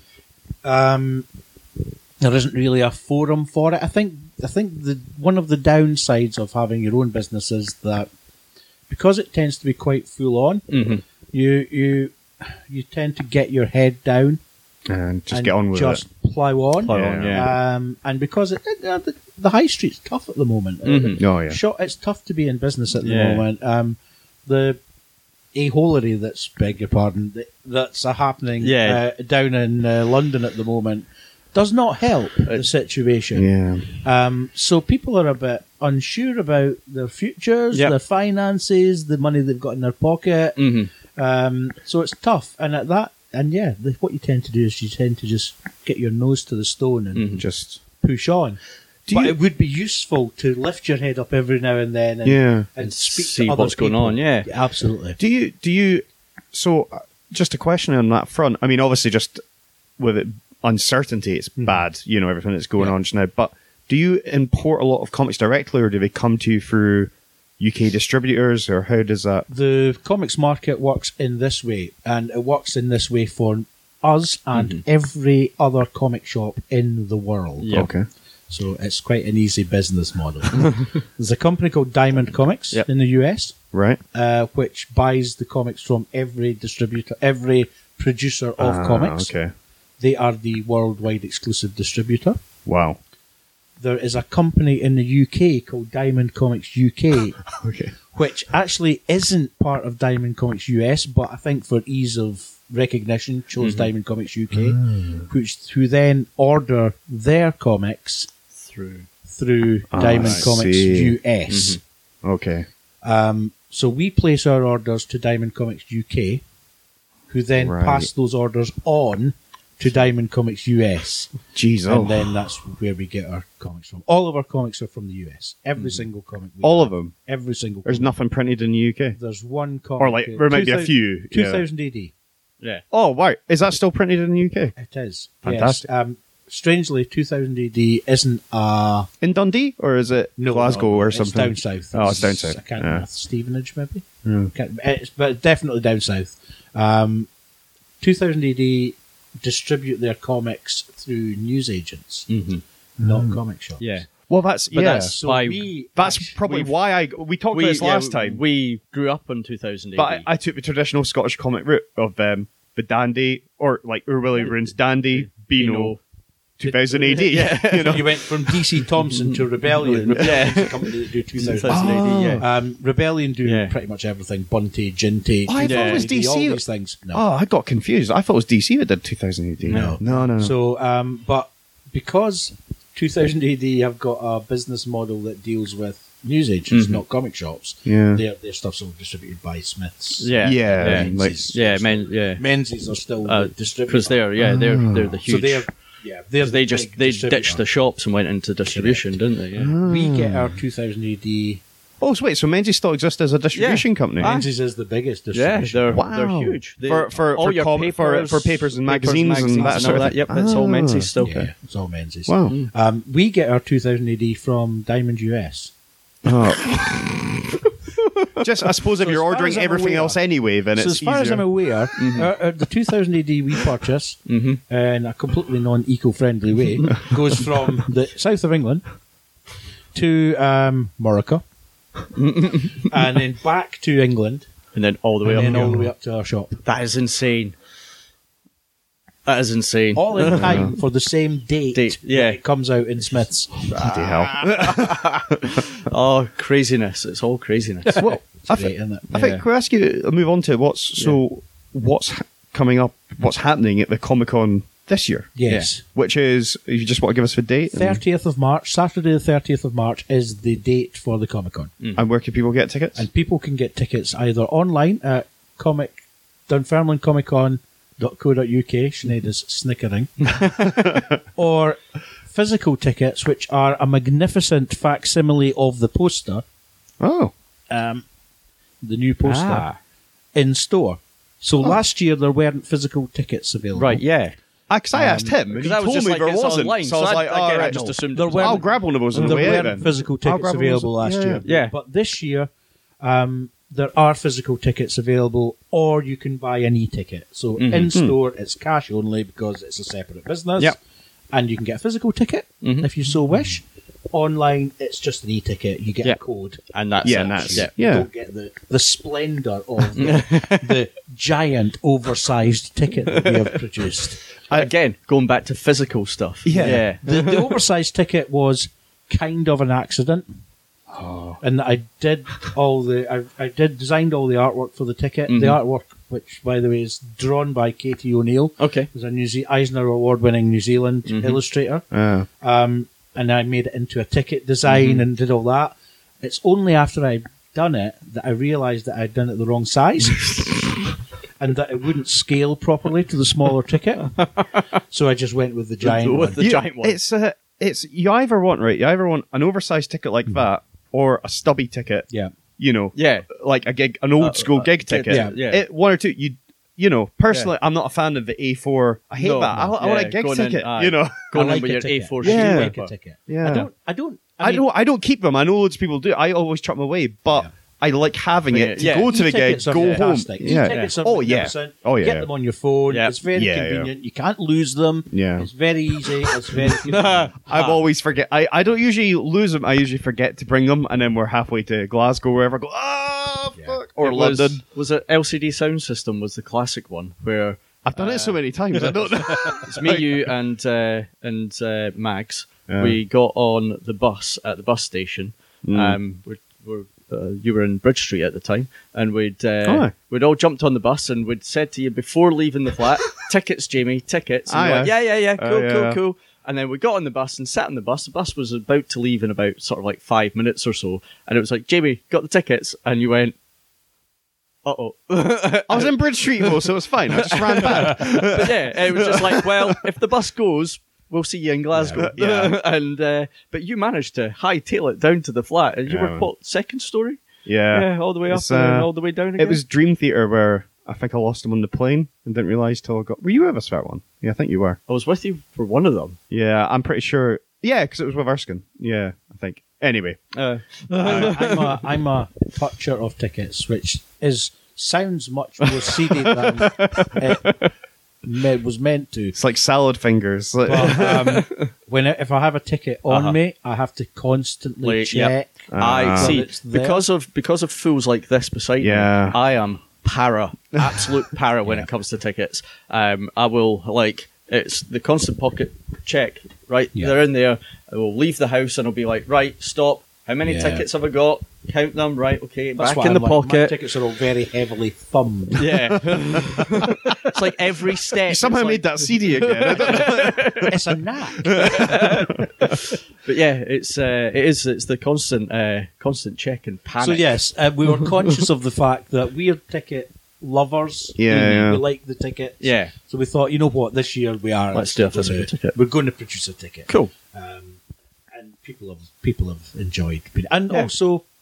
Um, there isn't really a forum for it. I think I think the one of the downsides of having your own business is that because it tends to be quite full on, Mhm. you you you tend to get your head down And just and get on with just it. plow on. Plow Yeah. on, yeah. Um, and because it, it, uh, the, the high street's tough at the moment. Mhm. Oh, yeah. Sure, it's tough to be in business at the Yeah. moment. Um, the a-holery that's, beg your pardon, that, that's uh, happening Yeah. uh, down in uh, London at the moment does not help the situation. Yeah. Um, so people are a bit unsure about their futures, Yep. their finances, the money they've got in their pocket. Mhm. Um, so it's tough. And at that, and yeah, the, what you tend to do is you tend to just get your nose to the stone and Mhm. Just. push on. Do but you- it would be useful to lift your head up every now and then and, Yeah. and speak See to other what's going people. on, yeah. absolutely. Do you, do you, so uh, just a question on that front. I mean, obviously, just with it, uncertainty, it's bad, you know, everything that's going Yeah. on just now. But do you import a lot of comics directly, or do they come to you through U K distributors, or how does that? The comics market works in this way, and it works in this way for us and every other comic shop in the world. Yeah. Okay. So it's quite an easy business model. There's a company called Diamond Comics Yep. in the U S, Right. uh, which buys the comics from every distributor, every producer of Ah, comics. Okay. They are the worldwide exclusive distributor. Wow. There is a company in the U K called Diamond Comics U K, Okay. which actually isn't part of Diamond Comics U S, but I think for ease of recognition chose Diamond Comics U K, which who then order their comics Through. through Ah, Diamond I Comics see. U S. Okay. Um, so we place our orders to Diamond Comics U K, who then Right. pass those orders on to Diamond Comics U S. Jeez. Oh. And then that's where we get our comics from. All of our comics are from the U S. Every single comic. We All have. of them. Every single. There's comic. nothing printed in the U K. There's one comic. Or like there might be a few. two yeah. thousand A D. Yeah. Oh, wow. Is that still printed in the U K? It is. Fantastic. Yes. Um, strangely, two thousand A D isn't uh In Dundee, or is it no Glasgow no, or it's something? down south. Oh, it's down south. I can't Yeah. remember. Stevenage, maybe. Yeah. Can't, it's, but definitely down south. Um, two thousand A D distribute their comics through news agents, Mm-hmm. not comic shops. Yeah. Well, that's But yeah. that's So why we That's actu- probably we've- why I we talked about this yeah, last time. We grew up in two thousand A D. but I, I took the traditional Scottish comic route of um, the Dandy, or like Urwilly Runes Dandy, Beano, two thousand A D. Yeah. you know. You went from D C Thomson to Rebellion. Rebellion's a company that do two thousand. two thousand A D, yeah. Um, Rebellion do Yeah. pretty much everything. Bunty, Jinty, Oh, I thought it was D C, all D C. these things. No. Oh, I got confused. I thought it was D C that did two thousand A D. No. no, no. no. So, um, but because two thousand A D have got a business model that deals with news agents, Mhm. not comic shops, yeah, their their stuff's all distributed by Smiths. Yeah. yeah, Yeah. like Menzies. Yeah, men, yeah. Menzies are still Uh, the distributor. Because they're, yeah, they're, they're the so huge. they're yeah they're they the just big they distributor. ditched the shops and went into distribution, didn't they? Yeah. We get our two thousand A D Oh, so wait, so Menzies still exists as a distribution Yeah. company? Menzies is the biggest Yeah, distribution. they're Wow. they're huge. They, For- for- all for your com- for- papers, for papers and papers, magazines and that sort all of that. thing. Yep, it's all Ah. Menzies still. Yeah, it's all Menzies. Wow. Um, we get our two thousand A D from Diamond U S. Just, I suppose, if So you're as far ordering as I'm everything aware- else anyway, then So it's as far as easier. I'm aware, our, our, the two thousand A D we purchase Mhm. in a completely non-eco-friendly way goes from the south of England to um, Morocco and then back to England And then all the way and then up. all the way up to our shop. That is insane. That is insane. All in time for the same date, Date, yeah. when it comes out in Smiths. Bloody hell. Oh, craziness! It's all craziness. Well, I, Great, thi- isn't it? I think we'll ask you to move on to what's so what's ha- coming up, what's happening at the Comic Con this year, Yes. which is, if you just want to give us a date, and, thirtieth of March, Saturday the thirtieth of March is the date for the Comic Con. and where can people get tickets? And people can get tickets either online at comic Dunfermline Comic Con dot co dot uk, Sinead is snickering, or physical tickets, which are a magnificent facsimile of the poster, oh, um, the new poster, Ah. in store. So last year there weren't physical tickets available. Right? Yeah. because I asked him, and Because he I was told just me like, there it's wasn't. online, so I was so like, I, oh, again, I right, just no. assumed There it was weren't- I'll grab one of those on the There way weren't then. physical I'll tickets grab one of those- available last yeah, year. yeah. But this year, um, there are physical tickets available, or you can buy an e-ticket. So in store, it's cash only because it's a separate business. Yep. And you can get a physical ticket Mhm. if you so wish. Online, it's just an e-ticket. You get Yeah. a code. And that's Yeah, it. and that's- yeah. You Yeah. don't get the, the splendour of the, the giant, oversized ticket that we have produced. Again, going back to physical stuff. Yeah. Yeah. The, the oversized ticket was kind of an accident. And I did all the I, I did designed all the artwork for the ticket. The artwork, which by the way is drawn by Katie O'Neill, Okay. who's a New Ze- Eisner Award-winning New Zealand illustrator. Uh, Um, and I made it into a ticket design and did all that. It's only after I'd done it that I realised that I'd done it the wrong size. And that it wouldn't scale properly to the smaller ticket, so I just went with the giant with one. the you- giant one. It's uh, it's you either want right, you either want an oversized ticket like that, or a stubby ticket. Yeah. You know, Yeah. like a gig, an old school uh, gig yeah, ticket. yeah, yeah. It, one or two. You, you know, personally, I'm not a fan of the A four. I hate No, that. I, no. I want a Yeah, gig going in, ticket. aye. you know, Going I in like with a your ticket. A four I sheet do Yeah. like paper. a ticket. Yeah. I don't. I don't. I, I, mean, don't. I don't keep them. I know loads of people do. I always chuck them away, but Yeah. I like having it to Yeah. go to the gig, E-tickets are go home. fantastic. Yeah. E-tickets are Oh yeah. magnificent. Oh yeah. Get them on your phone. Yeah. It's very Yeah, yeah. convenient. You can't lose them. Yeah. It's very easy. It's very convenient. I've always forget. I, I don't usually lose them. I usually forget to bring them, and then we're halfway to Glasgow, wherever. I go, oh Yeah. fuck, or It was, London. was it L C D Sound System was the classic one where I've done it so many times. I don't know. it's me, you, and uh, and uh, Mags. Yeah. We got on the bus at the bus station. Mm. Um, we're, we're, uh, you were in Bridge Street at the time, and we'd uh, Oh. we'd all jumped on the bus and we'd said to you before leaving the flat, "Tickets, Jamie, tickets." And Aye, you're like, aye. yeah, yeah, yeah, Oh, cool, yeah. cool, cool. And then we got on the bus and sat on the bus. The bus was about to leave in about sort of like five minutes or so, and it was like, "Jamie, got the tickets?" And you went, "Uh oh." I was in Bridge Street though, so it was fine. I just ran back. But yeah, it was just like, well, if the bus goes, we'll see you in Glasgow. Yeah. and uh, but you managed to hightail it down to the flat, and you Yeah, were man. what, second story? Yeah, Yeah, all the way up It's, and then uh, all the way down again. it was Dream Theater where I think I lost him on the plane and didn't realize till I got. Were you with us for that one? Yeah, I think you were. I was with you for one of them. Yeah, I'm pretty sure. Yeah, because it was with Erskine. Yeah, I think. Anyway, Uh, I, I'm a I'm a toucher of tickets, which is sounds much more seedy than it me- was meant to. it's like salad fingers. Like, But um, when I, if I have a ticket on Uh-huh. me, I have to constantly Like, yep. check. I Ah. see Well, it's there. because of because of fools like this beside Yeah. me. I am para, absolute para when Yeah. it comes to tickets. Um, I will like it's the constant pocket check. Right, Yeah. they're in there. I will leave the house and I'll be like, right, stop. How many Yeah. tickets have I got? Count them. Right, okay, That's back why in I'm the like, My pocket. tickets are all very heavily thumbed. Yeah, it's like every step. you somehow it's made like- that C D again. I don't know. It's a knack. But yeah, it's uh, it is. It's the constant, uh, constant check and panic. So yes, uh, we were conscious of the fact that we're ticket lovers. Yeah, we, yeah. we like the tickets. Yeah. So we thought, you know what, this year we are. Let's do a actually physical gonna- ticket. We're going to produce a ticket. Cool. Um, and people have people have enjoyed, being, and Yeah. also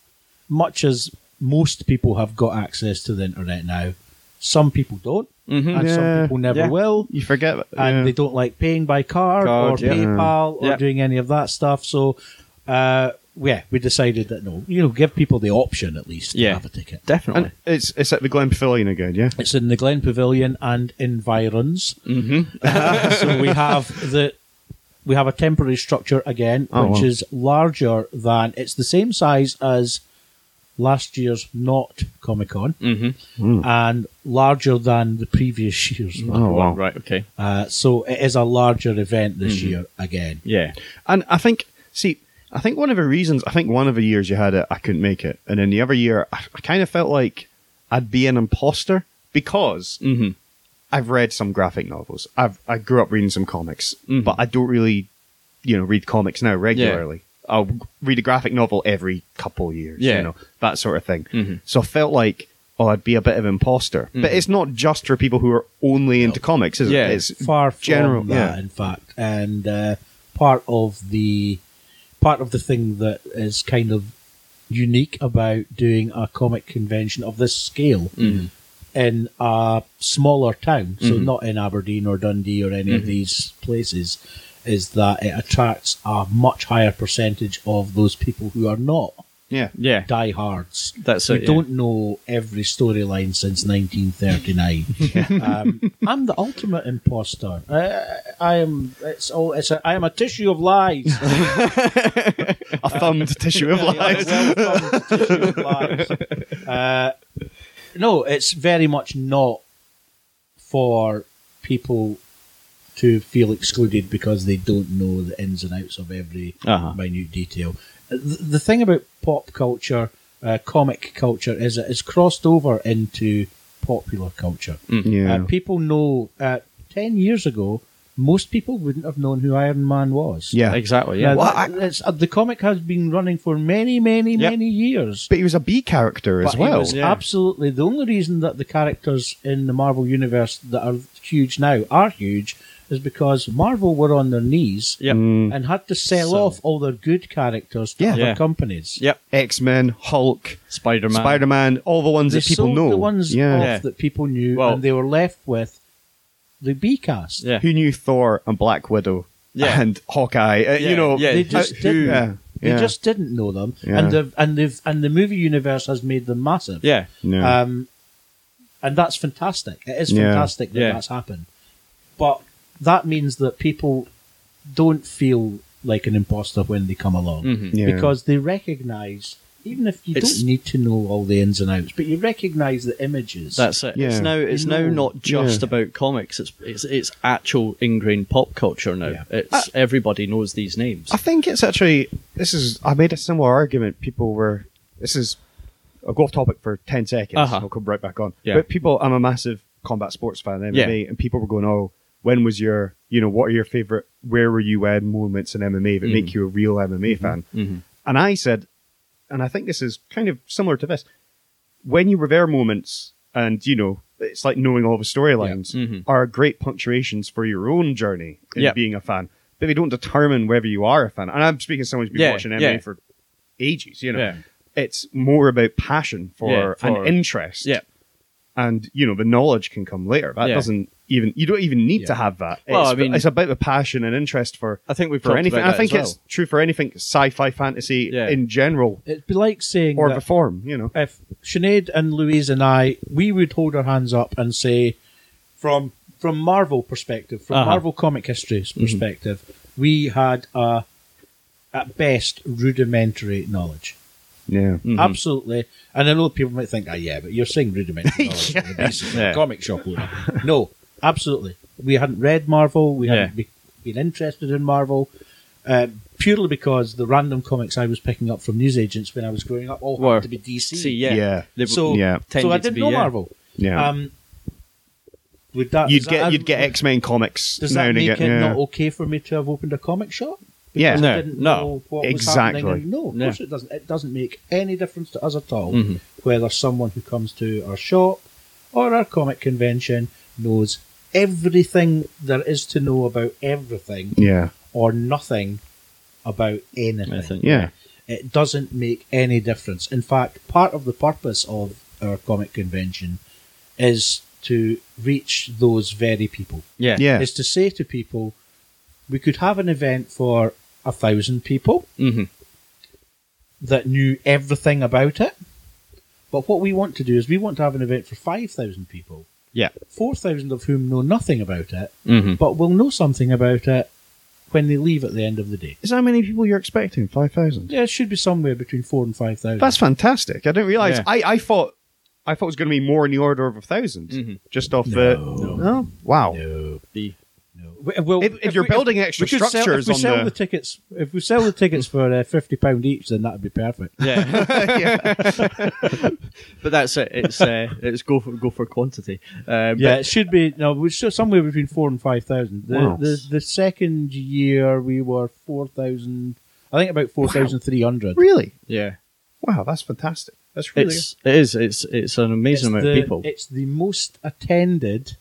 much as most people have got access to the internet now, some people don't, Mhm. and some Yeah. people never Yeah. will, You forget, and yeah. they don't like paying by card, Card, or yeah. PayPal or Yeah. doing any of that stuff. So, uh, yeah, we decided that no, you know, give people the option at least to Yeah. have a ticket. Definitely. And it's it's at the Glen Pavilion again, yeah. It's in the Glen Pavilion and environs. Mm-hmm. So we have the we have a temporary structure again, Oh, which wow. is larger than it's the same size as last year's Not Comic Con, Mm-hmm. and larger than the previous year's. one. Oh, wow. Right. Okay. Uh, so it is a larger event this Mm-hmm. year again. Yeah. And I think, see, I think one of the reasons, I think one of the years you had it, I couldn't make it. And then the other year, I, I kind of felt like I'd be an imposter because Mm-hmm. I've read some graphic novels. I've I grew up reading some comics, Mhm. but I don't really, you know, read comics now regularly. I'll read a graphic novel every couple of years, Yeah. you know, that sort of thing. Mhm. So I felt like, oh, I'd be a bit of an imposter. But Mhm. it's not just for people who are only into comics, is Yeah. it? It's Far from general, that, yeah. in fact, and uh, part of the part of the thing that is kind of unique about doing a comic convention of this scale Mm-hmm. in a smaller town, so Mhm. not in Aberdeen or Dundee or any of Mhm. these places, is that it attracts a much higher percentage of those people who are not Yeah. Yeah. diehards. That's who it. yeah. don't know every storyline since nineteen thirty-nine. um, I'm the ultimate imposter. I, I am. It's all. It's a. I am a tissue of lies. A thumbed tissue of Yeah, lies. a well-thumbed tissue of lies. Uh, no, it's very much not for people to feel excluded because they don't know the ins and outs of every Uh-huh. minute detail. The, the thing about pop culture, uh, comic culture, is that it's crossed over into popular culture. Yeah. Uh, people know, uh, ten years ago, most people wouldn't have known who Iron Man was. yeah. Exactly. Yeah. Now, Well, that- it's, uh, the comic has been running for many, many, Yep. many years. But he was a B character as But it well. was Yeah. absolutely the only reason that the characters in the Marvel universe that are huge now are huge is because Marvel were on their knees Yep. Mm. and had to sell So- off all their good characters to Yeah. other Yeah. companies. Yep. X-Men, Hulk, Spider-Man. Spider-Man, all the ones They that people sold know. the ones yeah. off Yeah. that people knew, Well- and they were left with the B cast. Yeah. Who knew Thor and Black Widow Yeah. and Hawkeye? Uh, Yeah, you know, yeah, They just who- didn't. yeah, They yeah. just didn't know them, Yeah. and the and they've and the movie universe has made them massive. Yeah. Yeah. Um, and that's fantastic. It is Yeah. fantastic that Yeah. that's happened. But that means that people don't feel like an imposter when they come along Mhm. Yeah. because they recognize, even if you It's- don't need to know all the ins and outs, but you recognize the images. That's it. It's Yeah. now it's You now know, not just yeah. about comics. It's it's it's actual ingrained pop culture now. Yeah. It's everybody knows these names. I think it's actually, this is, I made a similar argument. People were, this is, I'll go off topic for ten seconds. Uh-huh. I'll come right back on. Yeah. But people, I'm a massive combat sports fan, M M A, Yeah. and people were going, oh, when was your, you know, what are your favorite, where were you when moments in M M A that Mhm. make you a real M M A fan? Mhm. And I said, and I think this is kind of similar to this, when you were there moments, and, you know, it's like knowing all the storylines, Yeah. Mhm. are great punctuations for your own journey in Yeah. being a fan. But they don't determine whether you are a fan. And I'm speaking as someone who's been Yeah, watching M M A yeah. for ages, you know. Yeah. It's more about passion for, Yeah, for- an interest. Yeah. And, you know, the knowledge can come later. That Yeah. doesn't even, you don't even need Yeah. to have that. Well, it's, I mean- it's about the passion and interest for, I think we've for talked anything. about And I that think as well. it's true for anything sci-fi, fantasy Yeah. in general, It'd be like saying or that the form, you know. if Sinead and Louise and I, we would hold our hands up and say, from from Marvel perspective, from Uh-huh. Marvel comic history's perspective, we had a, at best, rudimentary knowledge. Yeah. Mhm. Absolutely. And I know people might think, ah, yeah, but you're saying rudimentary knowledge. You're basically Yeah. a comic shop owner. No, absolutely. We hadn't read Marvel. We hadn't Yeah. be, been interested in Marvel. Uh, purely because the random comics I was picking up from newsagents when I was growing up all Were- had to be D C. See, yeah. Yeah. They So, Yeah. so tended I to didn't be, know yeah. Marvel. Yeah. Um, would that, you'd does get that- you'd get X-Men comics Does now that and make again. it yeah. not okay for me to have opened a comic shop? Yeah. Because No, I didn't no. know what was Exactly. happening. And no, of No. course it doesn't. It doesn't make any difference to us at all Mhm. whether someone who comes to our shop or our comic convention knows everything there is to know about everything Yeah. or nothing about anything. I think. Yeah. it doesn't make any difference. In fact, part of the purpose of our comic convention is to reach those very people. Yeah. Yeah. Is to say to people, we could have an event for a thousand people Mm-hmm. that knew everything about it. But what we want to do is we want to have an event for five thousand people, Yeah. four thousand of whom know nothing about it, Mm-hmm. but will know something about it when they leave at the end of the day. Is that how many people you're expecting? Five thousand. Yeah, it should be somewhere between four and five thousand. That's fantastic. I didn't realize. Yeah. I, I thought I thought it was going to be more in the order of a 1000 Mhm. Just off No. the. No. No. Wow. No, The no. We- Well, If- if you're building extra we could sell- structures if we on sell the- the tickets, if we sell the tickets for uh, fifty pound each, then that would be perfect. yeah. But that's it. It's uh, it's go for go for quantity. Uh, Yeah, but it should be. No, we should somewhere between four and five thousand. The, Wow. the the second year we were four thousand. I think about four thousand three hundred. Really? yeah, Wow, that's fantastic. That's really. it's it is it's it's an amazing amount the, of people. It's the most attended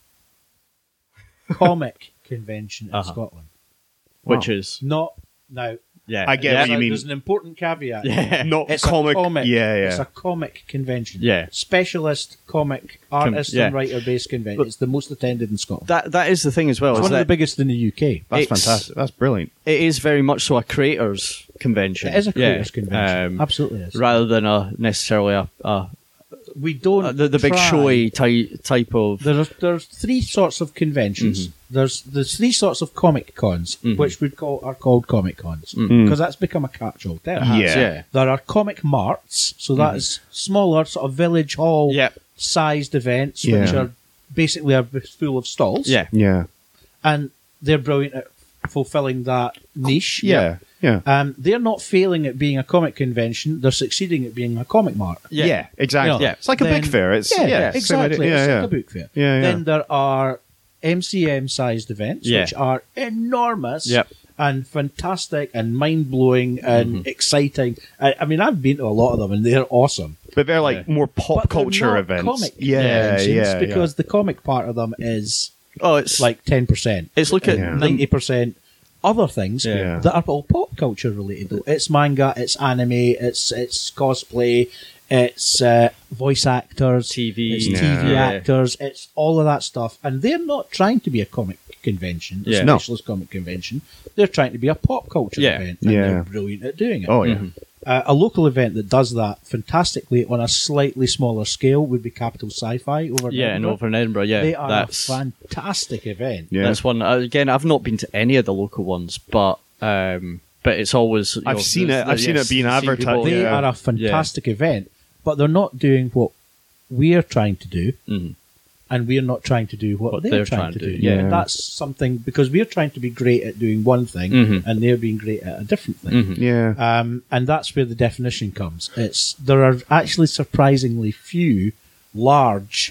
comic convention in Uh-huh. Scotland. Which Wow. is Not now. yeah, I get yeah, what you There's a- mean. There's an important caveat. Yeah. Not It's comic. a comic. Yeah, yeah. It's a comic convention. Yeah. Specialist comic artist yeah. and writer based convention. But- it's the most attended in Scotland. That that is the thing as well. It's Is one of that the biggest in the U K. That's it's- fantastic. That's brilliant. it is very much so a creators convention. It is a Yeah. creators convention. Um, Absolutely is. rather than a necessarily a, a, We don't a the the big try- showy type type of There's there's three sorts of conventions. There's there's three sorts of comic cons, Mhm. which we call are called comic cons because Mm. Mm. that's become a catch-all term. Yeah. yeah. There are comic marts, so that is smaller sort of village hall Yeah. sized events, which Yeah. are basically are full of stalls. Yeah. Yeah. and they're brilliant at fulfilling that niche. Yeah. Yeah. Um, they're not failing at being a comic convention; they're succeeding at being a comic mart. Yeah. Yeah. Exactly. You know, Yeah. It's like a then- big fair. It's Yeah, yeah, same exactly. idea. Yeah, it's yeah. like a book fair. Yeah, yeah. Then there are M C M-sized events, Yeah. which are enormous Yep. and fantastic and mind-blowing and Mm-hmm. exciting. I, I mean, I've been to a lot of them, and they're awesome. But they're like Yeah. more pop But they're culture not events. comic yeah, conventions yeah, because the comic part of them is Oh, it's like ten percent. it's look at Yeah. ninety percent other things Yeah. that are all pop culture related though. It's manga, it's anime, it's it's cosplay, it's uh, voice actors, T V, it's Yeah. T V Yeah. actors, it's all of that stuff. And they're not trying to be a comic convention, a Yeah. No. specialist comic convention. They're trying to be a pop culture Yeah. event, and Yeah. they're brilliant at doing it. Oh yeah. Uh, a local event that does that fantastically on a slightly smaller scale would be Capital Sci-Fi over in yeah, and Edinburgh. over in Edinburgh, yeah, They are that's a fantastic event. Yeah. that's one. uh, Again, I've not been to any of the local ones, but um, but it's always you I've know, seen there's- it- I've seen yes, it being I've seen advertised, people- They yeah. are a fantastic event, but they're not doing what we're trying to do, Mhm. and we're not trying to do what, What they're, trying, to do. Yeah. And that's something because we're trying to be great at doing one thing, Mhm. and they're being great at a different thing. Mhm. Yeah. Um, and that's where the definition comes. It's there are actually surprisingly few large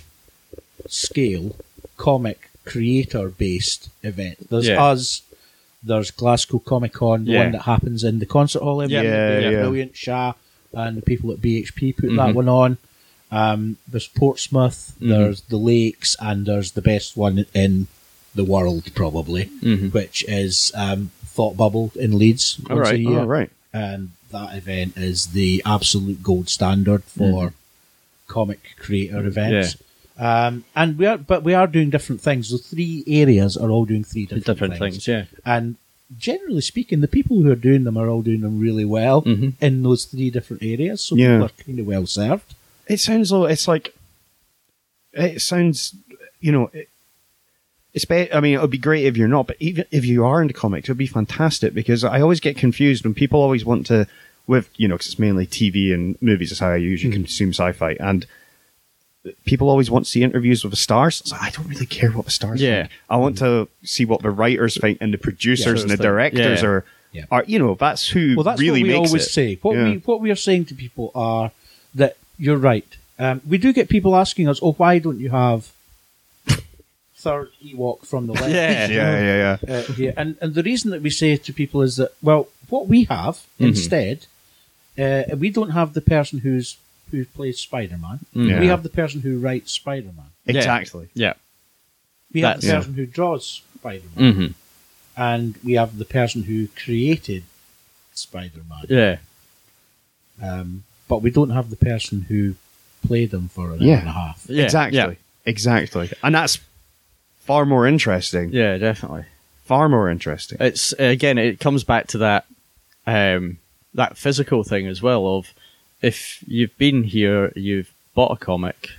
scale comic creator based events. There's Yeah. us. There's Glasgow Comic Con, the Yeah. one that happens in the concert hall every Yeah. year. Yeah, They're yeah. brilliant. Shah and the people at B H P put Mhm. that one on. Um, there's Portsmouth, Mhm. there's the Lakes, and there's the best one in the world probably, Mhm. which is um, Thought Bubble in Leeds once Alright. a year Oh, right. and that event is the absolute gold standard for comic creator events. Um, and we are, but we are doing different things. The three areas are all doing three different, different things. things. Yeah, And generally speaking, the people who are doing them are all doing them really well Mhm. in those three different areas. So Yeah. people are kind of well served. It sounds like it's like it sounds, you know. It, it's be, I mean, it would be great if you're not, but even if you are into comics, it would be fantastic because I always get confused when people always want to, with you know, because it's mainly T V and movies is how I usually Mm. consume sci-fi, and people always want to see interviews with the stars. So I don't really care what the stars Yeah. think. I want to see what the writers think and the producers Yeah, and the so it's like- directors yeah. are, Yeah. are, you know, that's who Well, that's really what we makes always it. say. What Yeah. we what we are saying to people are that you're right. Um, we do get people asking us, "Oh, why don't you have third Ewok from the left?" Yeah. Yeah, yeah, yeah. uh, here. And and the reason that we say to people is that well, what we have Mhm. instead, uh, we don't have the person who's who plays Spider Man. Mhm. We Yeah. have the person who writes Spider Man. Yeah. Exactly. yeah. We have the That's- person who draws Spider Man, Mm-hmm. and we have the person who created Spider Man. Yeah. Um, but we don't have the person who played them for an Yeah. hour and a half. Yeah, exactly, yeah. exactly, and that's far more interesting. Yeah, definitely. Far more interesting. It's again, it comes back to that um, that physical thing as well. Of if you've been here, you've bought a comic,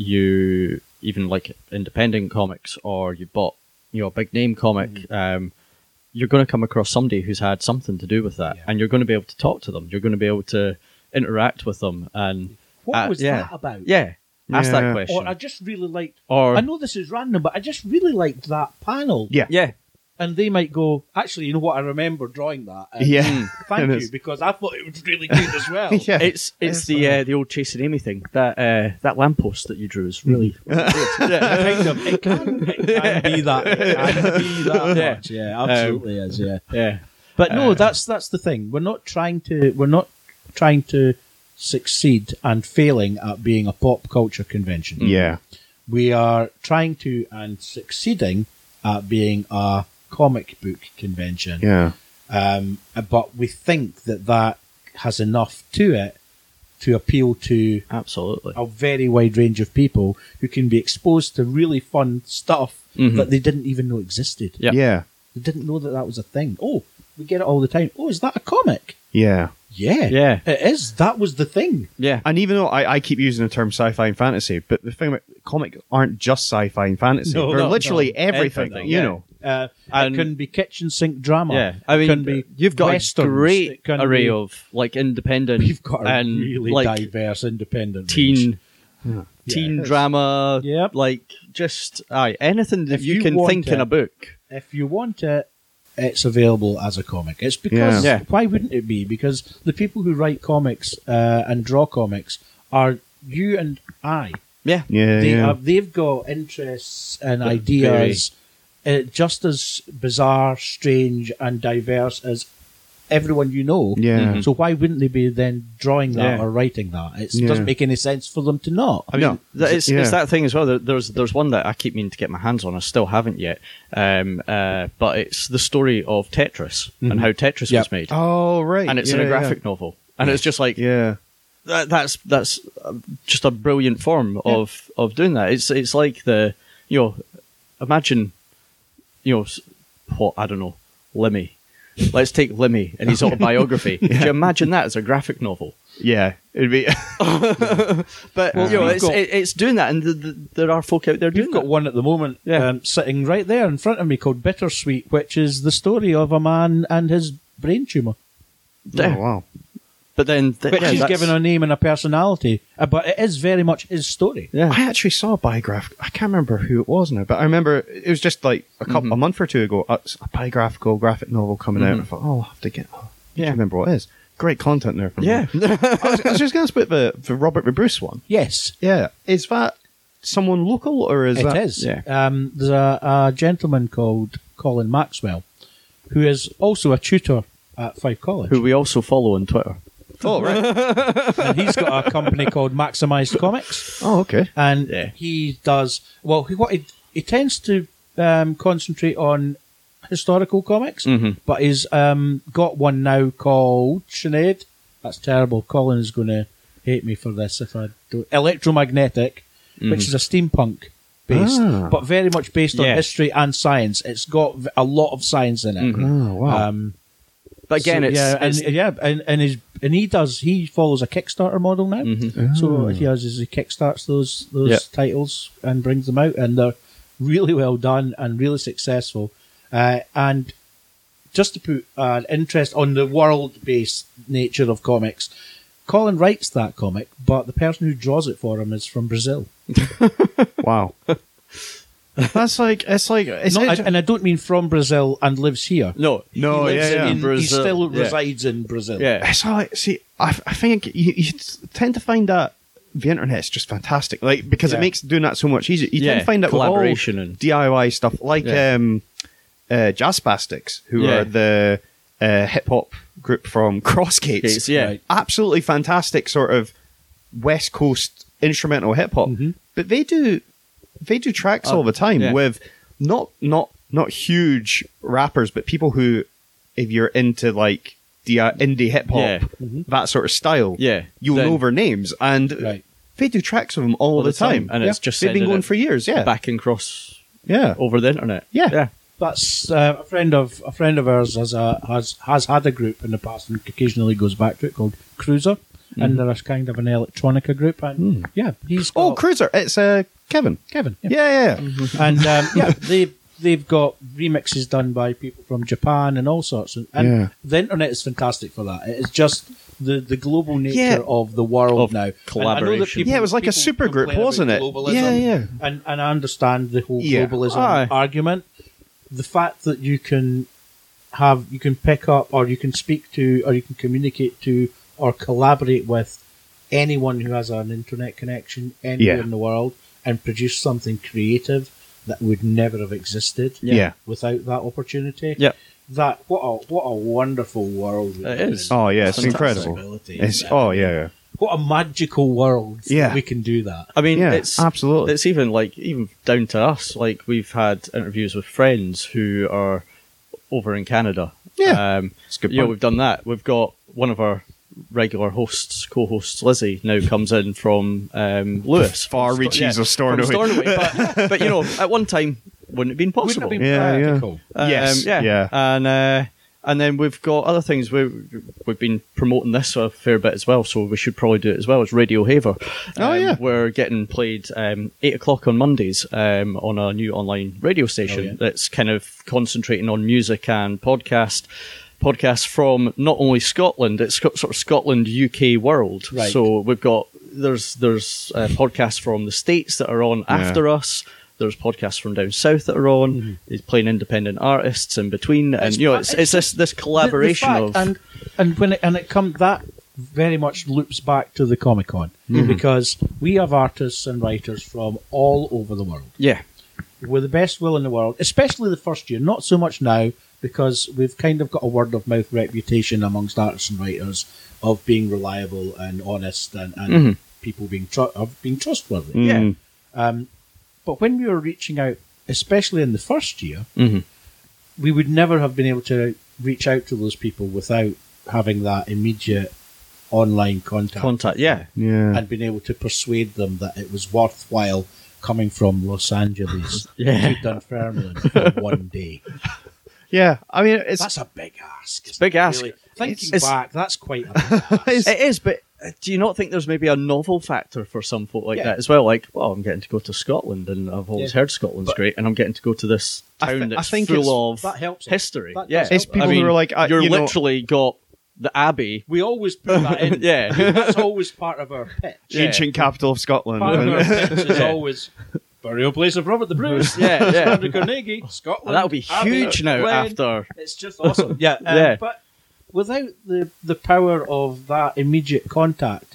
you even like independent comics, or you bought you know a big name comic. Mm. Um, you're going to come across somebody who's had something to do with that, Yeah. and you're going to be able to talk to them. You're going to be able to interact with them, and What uh, was yeah. that about? yeah, ask Yeah. that question. Or I just really liked. Or I know this is random, but I just really liked that panel. Yeah. yeah, And they might go, actually, you know what? I remember drawing that. And Yeah. Thank And you, it's- because I thought it was really good as well. Yeah. it's it's It's the uh, the old Chasing Amy thing. That uh, that lamppost that you drew is really, really good. Yeah. Kind of. It can, it can be that. It can be that Yeah. much. Yeah, absolutely is. Yeah. yeah. But no, Uh, that's that's the thing. We're not trying to. We're not trying to succeed and failing at being a pop culture convention. Yeah. We are trying to and succeeding at being a comic book convention. Yeah. Um, but we think that that has enough to it to appeal to Absolutely. a very wide range of people who can be exposed to really fun stuff Mhm. that they didn't even know existed. Yeah. Yeah. They didn't know that that was a thing. Oh, we get it all the time. Oh, is that a comic? Yeah. Yeah. Yeah. It is. That was the thing. Yeah. And even though I, I keep using the term sci-fi and fantasy, but the thing about comics aren't just sci-fi and fantasy. No, They're no, literally no. everything, Everything, you yeah. know. Uh, And- it can be kitchen sink drama. Yeah, I mean, it can be you've got westerns. a great It can array be- of like independent We've got a and really like diverse independent teen, range. teen Yes. drama. Yep. Like just aye, anything that If you, you can want think in it- a book. If you want it, it's available as a comic. It's because Yeah. Yeah. why wouldn't it be? Because the people who write comics uh, and draw comics are you and I. Yeah, Yeah, They yeah. are, they've got interests and They're ideas uh, just as bizarre, strange, and diverse as everyone you know. Yeah. Mhm. So why wouldn't they be then drawing that Yeah. or writing that? It Yeah. doesn't make any sense for them to not. I mean, No. that, it's, Yeah. it's that thing as well. There- There's there's one that I keep meaning to get my hands on. I still haven't yet. Um, uh, but it's the story of Tetris and how Tetris Yep. was made, Oh, right. and it's yeah, in a graphic novel, and it's just like Yeah. that, that's that's uh, just a brilliant form of of doing that. It's it's like the you know, imagine you know s- what I don't know, Lemmy. Let's take Lemmy and his autobiography. Could you imagine that as a graphic novel? Yeah. It'd be. But Well, you know, we've it's got- it, it's doing that, and the, the, there are folk out there doing We've got that. one at the moment Yeah. um, sitting right there in front of me called Bittersweet, which is the story of a man and his brain tumour. Yeah. Oh, wow. But then, th- Which yeah, he's that's- given a name and a personality, uh, but it is very much his story. Yeah, I actually saw a biographical. I can't remember who it was now, but I remember it was just like a couple, Mhm. a month or two ago. A, a biographical graphic novel coming out. Mhm. And I thought, oh, I'll have to get. Oh, Yeah. yeah, remember what it is. Great content there. From yeah. him. I, was, I was just going to split the the Robert the Bruce one. Yes, Yeah, is that someone local or is it that? is. Yeah. Um, there's a, a gentleman called Colin Maxwell, who is also a tutor at Fife College. Who we also follow on Twitter. Oh, right. And he's got a company called Maximized Comics. Oh, okay. And Yeah. he does well. He what he, he tends to um, concentrate on historical comics, Mhm. but he's um, got one now called Sinead. That's terrible. Colin is going to hate me for this if I don't. Electromagnetic, which is a steampunk based, Ah. but very much based on Yeah. history and science. It's got v- a lot of science in it. Mhm. Oh, wow. Um, But again, so, it's, yeah, it's and yeah, and, and his and he does he follows a Kickstarter model now. Mhm. So Ah. what he does is he kickstarts those those Yeah. titles and brings them out, and they're really well done and really successful. Uh, and just to put an interest on the world-based nature of comics, Colin writes that comic, but the person who draws it for him is from Brazil. Wow. That's like it's like it's Not- it's- and I don't mean from Brazil and lives here. no, No, he lives yeah, yeah. in, Brazil, he still yeah. resides in Brazil. yeah, it's all like, see, I, I think you, you tend to find that the internet's just fantastic, like because Yeah. it makes doing that so much easier. You Yeah, tend to find that with all collaboration and- D I Y stuff, like Yeah. um, uh, Jazzpastics, who Yeah. are the uh, hip hop group from Crossgates. Gates, yeah. Right. Absolutely fantastic, sort of West Coast instrumental hip hop. Mhm. But they do they do tracks Uh, all the time yeah. with not not not huge rappers, but people who, if you're into like D- indie hip hop, Yeah. that sort of style, Yeah. you'll Then- know their names, and Right. they do tracks of them all, all the time, and it's just they've been sending going it for years. Yeah, back and cross yeah, over the internet. Yeah. yeah. That's uh, a friend of a friend of ours has a, has has had a group in the past and occasionally goes back to it called Cruiser, and they're a kind of an electronica group. And yeah, he's got Oh, Cruiser, it's uh, Kevin. Kevin. Yeah, Yeah, yeah, and um, yeah, they they've got remixes done by people from Japan and all sorts. And, and Yeah. the internet is fantastic for that. It is just the, the global nature Yeah. of the world Of now. And I know that collaboration. people- Yeah, it was like a people super group, complain about wasn't it? globalism, Yeah, yeah. And and I understand the whole Yeah. globalism Aye. argument. The fact that you can have you can pick up or you can speak to or you can communicate to or collaborate with anyone who has an internet connection anywhere Yeah. in the world and produce something creative that would never have existed yeah. without that opportunity. Yep. That what a what a wonderful world we It live is. in. Oh, yeah, it's Fantastic. incredible. Possibility. It's oh yeah, yeah. What a magical world Yeah. that we can do that. I mean, Yeah, it's absolutely. It's even like even down to us. Like we've had interviews with friends who are over in Canada. Yeah. um, It's a good yeah, point. we've done that. We've got one of our regular hosts, co-hosts, Lizzie, now comes in from um, Lewis, Far From reaches Sto- of Stornoway. from Stornoway. But, but you know, at one time, wouldn't have been Wouldn't possible. have been Yeah, yeah. practical. Um, Yes, yeah, yeah. and uh, and then we've got other things. We we've been promoting this a fair bit as well, so we should probably do it as well. It's Radio Haver. Oh, Um, yeah. we're getting played um, eight o'clock on Mondays um, on a new online radio station Oh, yeah. that's kind of concentrating on music and podcast. Podcasts from not only Scotland, it's got sort of Scotland, U K world. Right. So we've got there's there's uh, podcasts from the States that are on after us. There's podcasts from down south that are on. Mm-hmm. He's playing independent artists in between, and It's- you know, it's, it's this this The- the collaboration fact- of and and when it, and it come that very much loops back to the Comic Con Mm-hmm. because we have artists and writers from all over the world yeah, with the best will in the world, especially the first year. Not so much now because we've kind of got a word of mouth reputation amongst artists and writers of being reliable and honest and, and Mhm. people being tru- of being trustworthy. Mm. Um, but when we were reaching out, especially in the first year, hmm we would never have been able to reach out to those people without having that immediate online contact, contact. Yeah, Yeah. and being able to persuade them that it was worthwhile coming from Los Angeles Yeah. to Dunfermline for one day. Yeah. I mean, it's That's a big ask. It's big ask. Thinking It's- back, that's quite a big ask. it's- it is. But uh, do you not think there's maybe a novel factor for some folk like Yeah. that as well? Like, well, I'm getting to go to Scotland, and I've always Yeah. heard Scotland's great, and I'm getting to go to this I town thi- I that's think it's- full of that helps it. history. That yeah, does help It's people who are like, uh, you're you know- literally got the Abbey. We always put that in. Yeah. That's always part of our pitch. Yeah. ancient capital of Scotland. Part of our and- pitch is always burial place of Robert the Bruce. Yeah, yeah. Andrew Carnegie, Scotland. And that'll be Abbey, huge now Glen. after. It's just awesome. Yeah, um, Yeah. But without the the power of that immediate contact,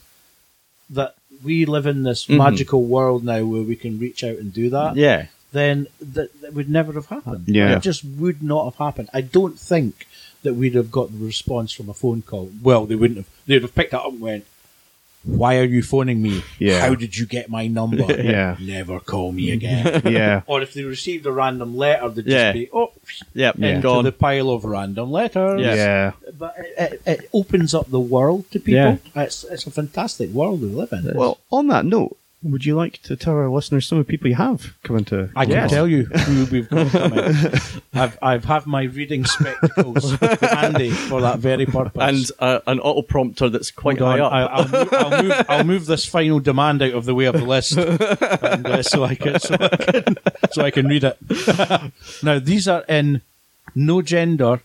that we live in this Mhm. magical world now where we can reach out and do that. Yeah, Then that, that would never have happened. Yeah. It just would not have happened. I don't think that we'd have got the response from a phone call. Well, they wouldn't have. They'd have picked it up and went, "Why are you phoning me? Yeah. How did you get my number? Yeah. Never call me again." yeah. Or if they received a random letter, they'd Yeah. just be, "Oh, yep, Yeah. into gone. the pile of random letters." Yeah. Yeah. But it, it, it opens up the world to people. It's it's a fantastic world we live in. Well, on that note, would you like to tell our listeners some of the people you have coming to? I can Yes. tell you who we've got coming. I've I've have my reading spectacles handy for that very purpose. and uh, an auto prompter that's quite Hold high on, up. I, I'll, move, I'll, move, I'll move this final demand out of the way of the list, and, uh, so I can so I can so I can read it. Now these are in no gender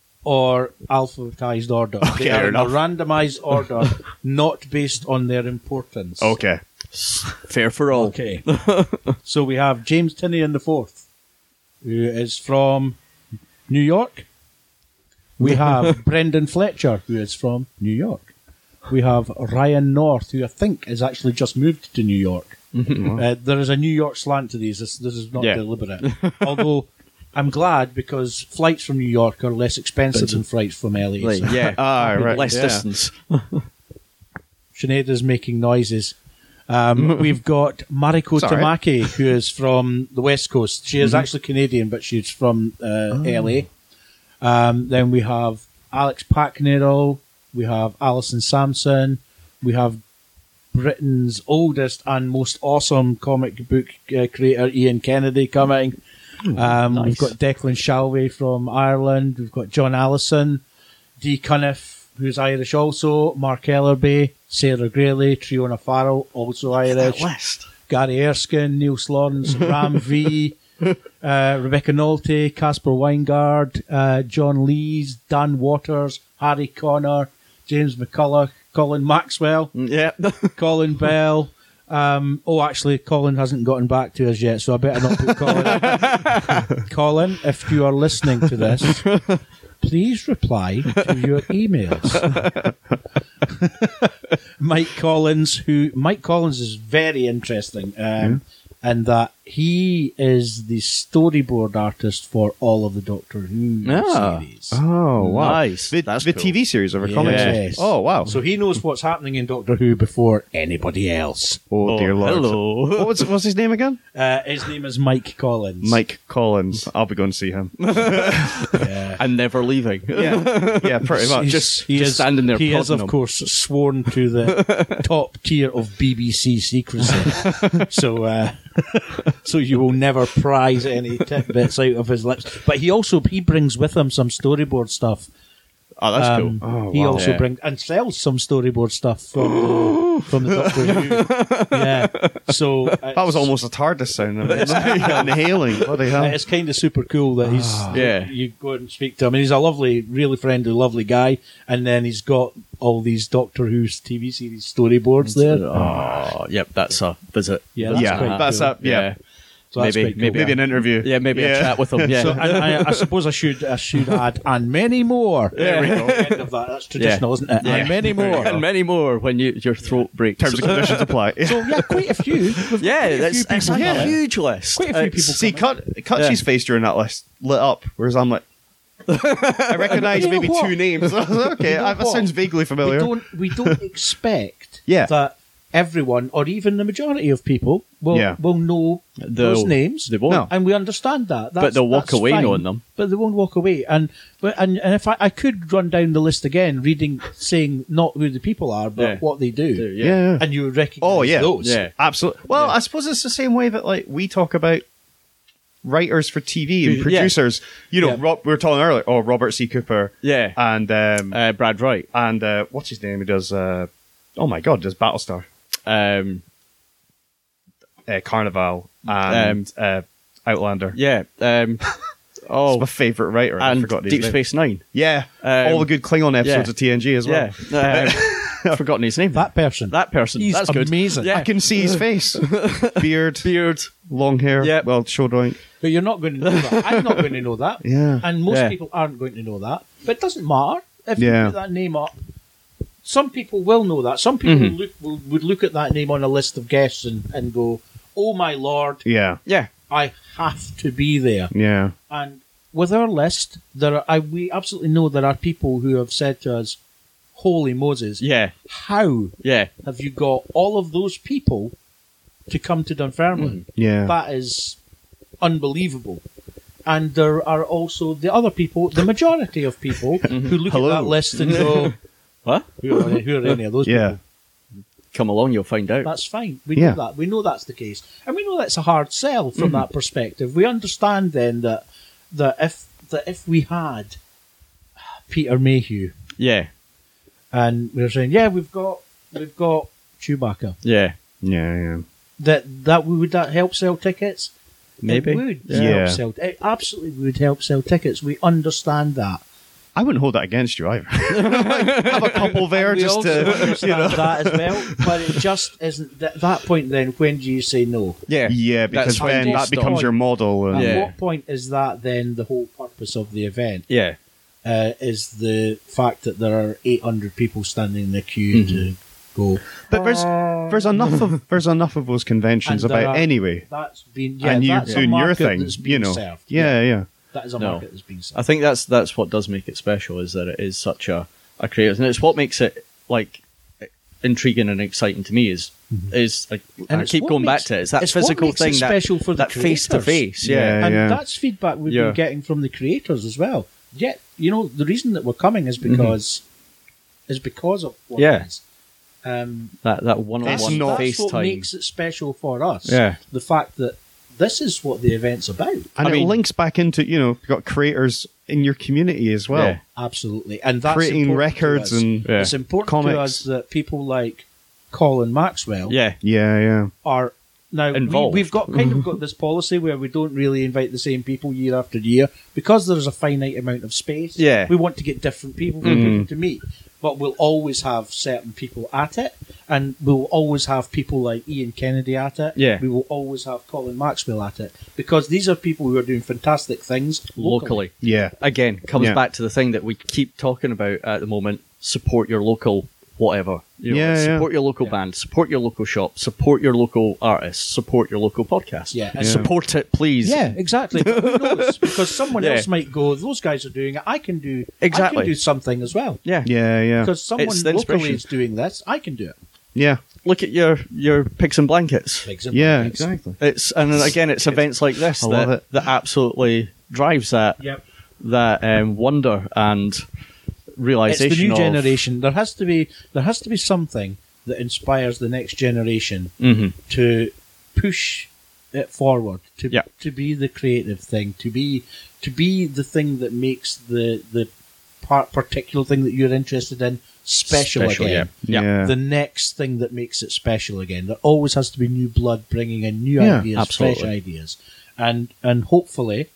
or alphabetized order. Okay, they are fair in a enough. randomized order, not based on their importance. Okay. Fair for all. Okay. So we have James Tinian the Fourth, who is from New York. We have Brendan Fletcher, who is from New York. We have Ryan North, who I think has actually just moved to New York. Uh, there is a New York slant to these. This, this is not Yeah. deliberate. Although I'm glad because flights from New York are less expensive than flights from L A. Like, So yeah, Ah, right. less yeah. distance. Sinead is making noises. Um, we've got Mariko It's all right. Tamaki, who is from the West Coast. She is Mm-hmm. actually Canadian, but she's from uh, Oh. L A. Um, then we have Alex Packnero, we have Alison Sampson, we have Britain's oldest and most awesome comic book uh, creator, Ian Kennedy, coming. Um, nice. We've got Declan Shalvey from Ireland. We've got John Allison, Dee Cunniff, who's Irish also, Mark Ellerby, Sarah Greeley, Triona Farrell, also Irish, List. Gary Erskine, Neil Lawrence, Ram V, uh, Rebecca Nolte, Casper Weingard, uh, John Lees, Dan Waters, Harry Connor, James McCulloch, Colin Maxwell, Yeah. Colin Bell. Um, oh, actually, Colin hasn't gotten back to us yet, so I better not put Colin. Colin, if you are listening to this, please reply to your emails. Mike Collins, who Mike Collins is very interesting, um, mm. in that he is the storyboard artist for all of the Doctor Who Ah. series. Oh, wow. Nice. The, That's the cool. T V series over comics. Yes. Oh, wow. So he knows what's happening in Doctor Who before anybody else. oh, Oh, dear Lord. hello. What was, what's his name again? Uh, his name is Mike Collins. Mike Collins. I'll be going to see him. Yeah. And never leaving. yeah, yeah, pretty much. He's- Just- he just is, standing there He is, prodding of him. course, sworn to the top tier of B B C secrecy. so, uh, so you will never prize any tidbits out of his lips. But he also he brings with him some storyboard stuff. Oh, that's Um, cool. Oh, he wow. also Yeah. brings and sells some storyboard stuff from the, from the Doctor Who. Yeah, so That was almost a TARDIS sound. It's inhaling. Bloody hell. It's kind of super cool that he's Yeah. You go and speak to him, and he's a lovely, really friendly, lovely guy. And then he's got all these Doctor Who's T V series storyboards there. Oh, yep, that's a visit. Yeah, that's yeah, quite that's cool. up. Yeah. Yeah. So that's maybe, quite cool. maybe, Maybe an interview. yeah, maybe a chat with him. Yeah. So, and I, I suppose I should I should add and many more. There we go. End of that. That's traditional, isn't it? Yeah. And many more. and many more when you your throat breaks. Terms and conditions apply. So yeah, quite a few. We've got yeah, quite a that's, few that's people a coming. huge list. Quite a few It's- people See, coming. Cut, Cutsy's Yeah. face during that list lit up, whereas I'm like, I recognise You know maybe what? two names. okay, You know I- that what? sounds vaguely We familiar. don't we don't expect Yeah. that everyone or even the majority of people will Yeah. will know those They'll- names. They won't. No. And we understand that. That's, But they'll walk that's away fine, knowing them. But they won't walk away. And but- and, and if I, I could run down the list again, reading, saying not who the people are, but Yeah. what they do. Yeah. yeah. And you would recognise Oh, yeah. those. Yeah. Absolutely. Well, Yeah. I suppose it's the same way that like we talk about writers for T V and Yeah. producers. You know, Yeah. Rob, we were talking earlier. Oh, Robert C. Cooper. Yeah. And um, Uh, Brad Wright. and uh, what's his name? He does. Uh, oh my God, does Battlestar, Um, uh, Carnival, and uh, Outlander. yeah. Um, oh, It's my favorite writer. I and forgot his Deep name. Space Nine. Yeah, Um, all the good Klingon episodes yeah. of T N G as well. Yeah. Um, I've forgotten his name. That person. That person. He's That's good. amazing. Yeah. I can see his face, beard, Beard. long hair. Yep. Well, shoulder length. But you're not going to know that. I'm not going to know that. Yeah. And most Yeah. people aren't going to know that. But it doesn't matter if Yeah. you put that name up. Some people will know that. Some people Mhm. look, will, would look at that name on a list of guests and, and go, oh my lord, Yeah. Yeah. I have to be there. Yeah. And with our list, there are, I, we absolutely know there are people who have said to us, holy Moses, Yeah. how Yeah. have you got all of those people to come to Dunfermline? Yeah. That is unbelievable. And there are also the other people, the majority of people, who look Hello. at that list and go, What? who are, who are any of those Yeah. people? Come along, you'll find out. That's fine. We Yeah. know that. We know that's the case. And we know that's a hard sell from that perspective. We understand then that that if that if we had Peter Mayhew Yeah. and we were saying, yeah, we've got we've got Chewbacca, Yeah. Yeah. Yeah. that that would that help sell tickets? Maybe. It would Yeah. help sell. It absolutely would help sell tickets. We understand that. I wouldn't hold that against you either. Have a couple there And we just also to. understand that as well. But it just isn't at that point. Then when do you say no? Yeah. Yeah, because That's how then you that stop. becomes your model. And At Yeah. what point is that then the whole purpose of the event? Yeah. Uh, is the fact that there are eight hundred people standing in the queue Mm-hmm. to go. But there's there's enough of there's enough of those conventions And there about are- anyway, That's been yeah. and you that's a doing your market thing. that's being You know, served. yeah, yeah, that is a No. market that's being served. I think that's that's what does make it special is that it is such a, a creative, and it's what makes it like intriguing and exciting to me. Is is like And I it's keep what going back makes- to it. It's that it's what physical makes it thing that special for the that face to creators. face. Yeah. Yeah. and that's feedback we've Yeah. been getting from the creators as well. yeah, you know, the reason that we're coming is because is because of what Yeah. it is. Um, That that that's one-on-one not- that's what FaceTime. makes it special for us. Yeah. The fact that this is what the event's about. And I it mean- links back into, you know, you've got creators in your community as well. Yeah. Absolutely, and that's Creating important to records us. and Yeah. It's important to comics. us that people like Colin Maxwell Yeah. Yeah, yeah. are now we, Involved. we've got kind of got this policy where we don't really invite the same people year after year because there's a finite amount of space. Yeah. we want to get different people for people to meet, but we'll always have certain people at it, and we'll always have people like Ian Kennedy at it. Yeah. we will always have Colin Maxwell at it because these are people who are doing fantastic things locally. Locally. Yeah. Again, comes Yeah. back to the thing that we keep talking about at the moment: support your local whatever. You know, Yeah, yeah. support your local Yeah. band, support your local shop, support your local artists, support your local podcast. Yeah, and Yeah. Support it, please. Yeah, exactly. But who knows? Because someone Yeah. else might go, those guys are doing it. I can do. Exactly. I can do something as well. Yeah. Yeah, yeah. Because someone It's the locally inspiration. is doing this, I can do it. Yeah. Look at your your pigs and blankets. Yeah, exactly. It's and then again, it's events like this I that, love it. that absolutely drives that Yep. that um, wonder and It's realization. the new of, generation. There has to be there has to be something that inspires the next generation Mhm. to push it forward, to Yeah. to be the creative thing, to be to be the thing that makes the the part particular thing that you're interested in special, Special, again. Yeah. Yeah. The next thing that makes it special again. There always has to be new blood bringing in new Yeah, ideas, absolutely. fresh ideas, and and hopefully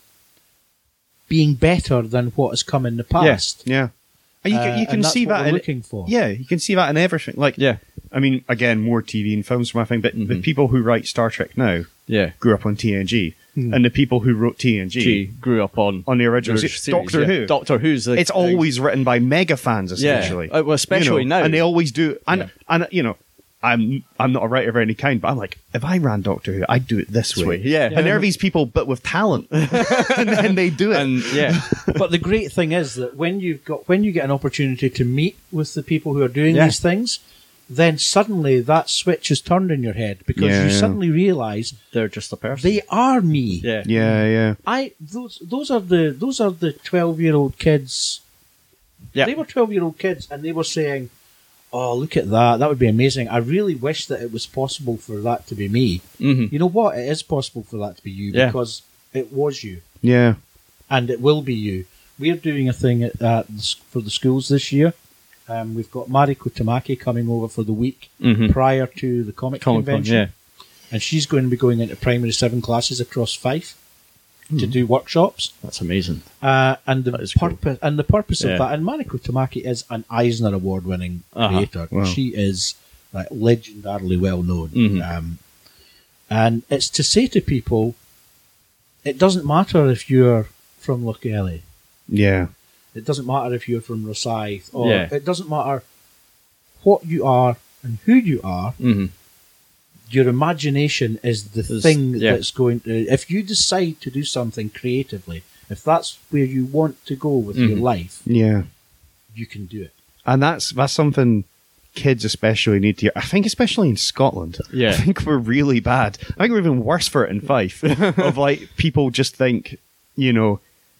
being better than what has come in the past. Yeah. And you Uh, can, you and can that's see what that we're in looking for. Yeah, you can see that in everything. Like, Yeah. I mean, again, more T V and films for my thing, but the Mhm. people who write Star Trek now Yeah. grew up on T N G, Hmm. and the people who wrote T N G G grew up on on the original their se- series, Doctor yeah. Who. Doctor Who's the, It's always written by mega fans, essentially. Yeah. Uh, well, especially You know, now. and they always do. And Yeah. and you know, I'm I'm not a writer of any kind, but I'm like, if I ran Doctor Who, I'd do it this, This way. way, yeah. And there are these people, but with talent, and then they do it. and yeah, But the great thing is that when you've got when you get an opportunity to meet with the people who are doing Yeah. these things, then suddenly that switch is turned in your head because Yeah, you yeah. suddenly realise they're just a person. they are me. yeah. yeah, yeah, I those those are the those are the twelve year old kids. Yeah. They were twelve year old kids and they were saying, "Oh, look at that! That would be amazing. I really wish that it was possible for that to be me." hmm You know what? It is possible for that to be you Yeah. because it was you. yeah. And it will be you. We're doing a thing at, uh, for the schools this year. Um, we've got Mariko Tamaki coming over for the week Mhm. prior to the comic Comic Con, convention, yeah. and she's going to be going into primary seven classes across Fife to do workshops. That's amazing. Uh, and the That is cool. purpose and the purpose Yeah. of that. And Mariko Tamaki is an Eisner Award winning Uh-huh. creator. Wow. She is like legendarily well known. Mhm. Um, and it's to say to people, it doesn't matter if you're from Lochgelly. Yeah, It doesn't matter if you're from Rosyth, or Yeah. it doesn't matter what you are and who you are. hmm Your imagination is the Is- thing yeah. that's going to. If you decide to do something creatively, if that's where you want to go with your Mhm. life, yeah. you can do it. And that's that's something kids especially need to hear. I think especially in Scotland. Yeah. I think we're really bad. I think we're even worse for it in Fife. of like people just think, you know,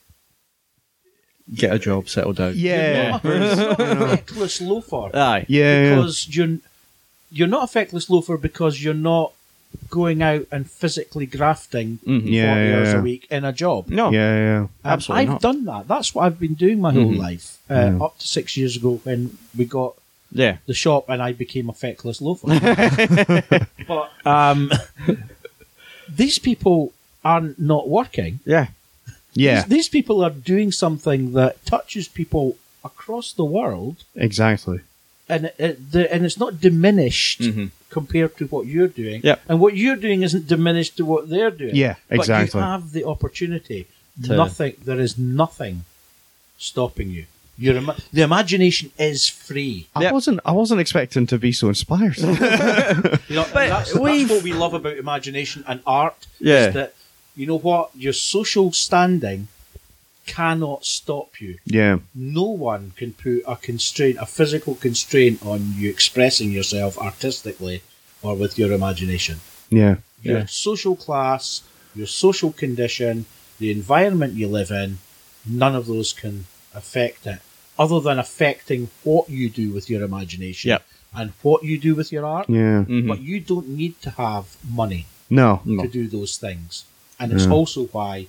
Get a job, settle down. yeah, You're not, you're not a feckless loafer Aye. yeah, because you're you're not a feckless loafer because you're not going out and physically grafting Mhm. Yeah, forty yeah, hours yeah. a week in a job. No. yeah, yeah. Um, Absolutely I've not. done that. That's what I've been doing my whole Mhm. life. Uh, Yeah. Up to six years ago when we got Yeah. the shop and I became a feckless loafer. but um, these people are not working. Yeah. Yeah, These, these people are doing something that touches people across the world, exactly. and it, it, the, and it's not diminished Mhm. compared to what you're doing. Yep. And what you're doing isn't diminished to what they're doing. Yeah, But exactly. you have the opportunity. To- Nothing. There is nothing stopping you. Your ima- the imagination is free. I Yep. wasn't. I wasn't expecting to be so inspired. You know, But and that's, we've- that's what we love about imagination and art. Yeah. Is that you know what your social standing cannot stop you. yeah, No one can put a constraint, a physical constraint, on you expressing yourself artistically or with your imagination. yeah, Your Yeah. social class, your social condition, the environment you live in, none of those can affect it, other than affecting what you do with your imagination Yep. and what you do with your art. Yeah. Mhm. But you don't need to have money No. No. to do those things. And it's Yeah. also why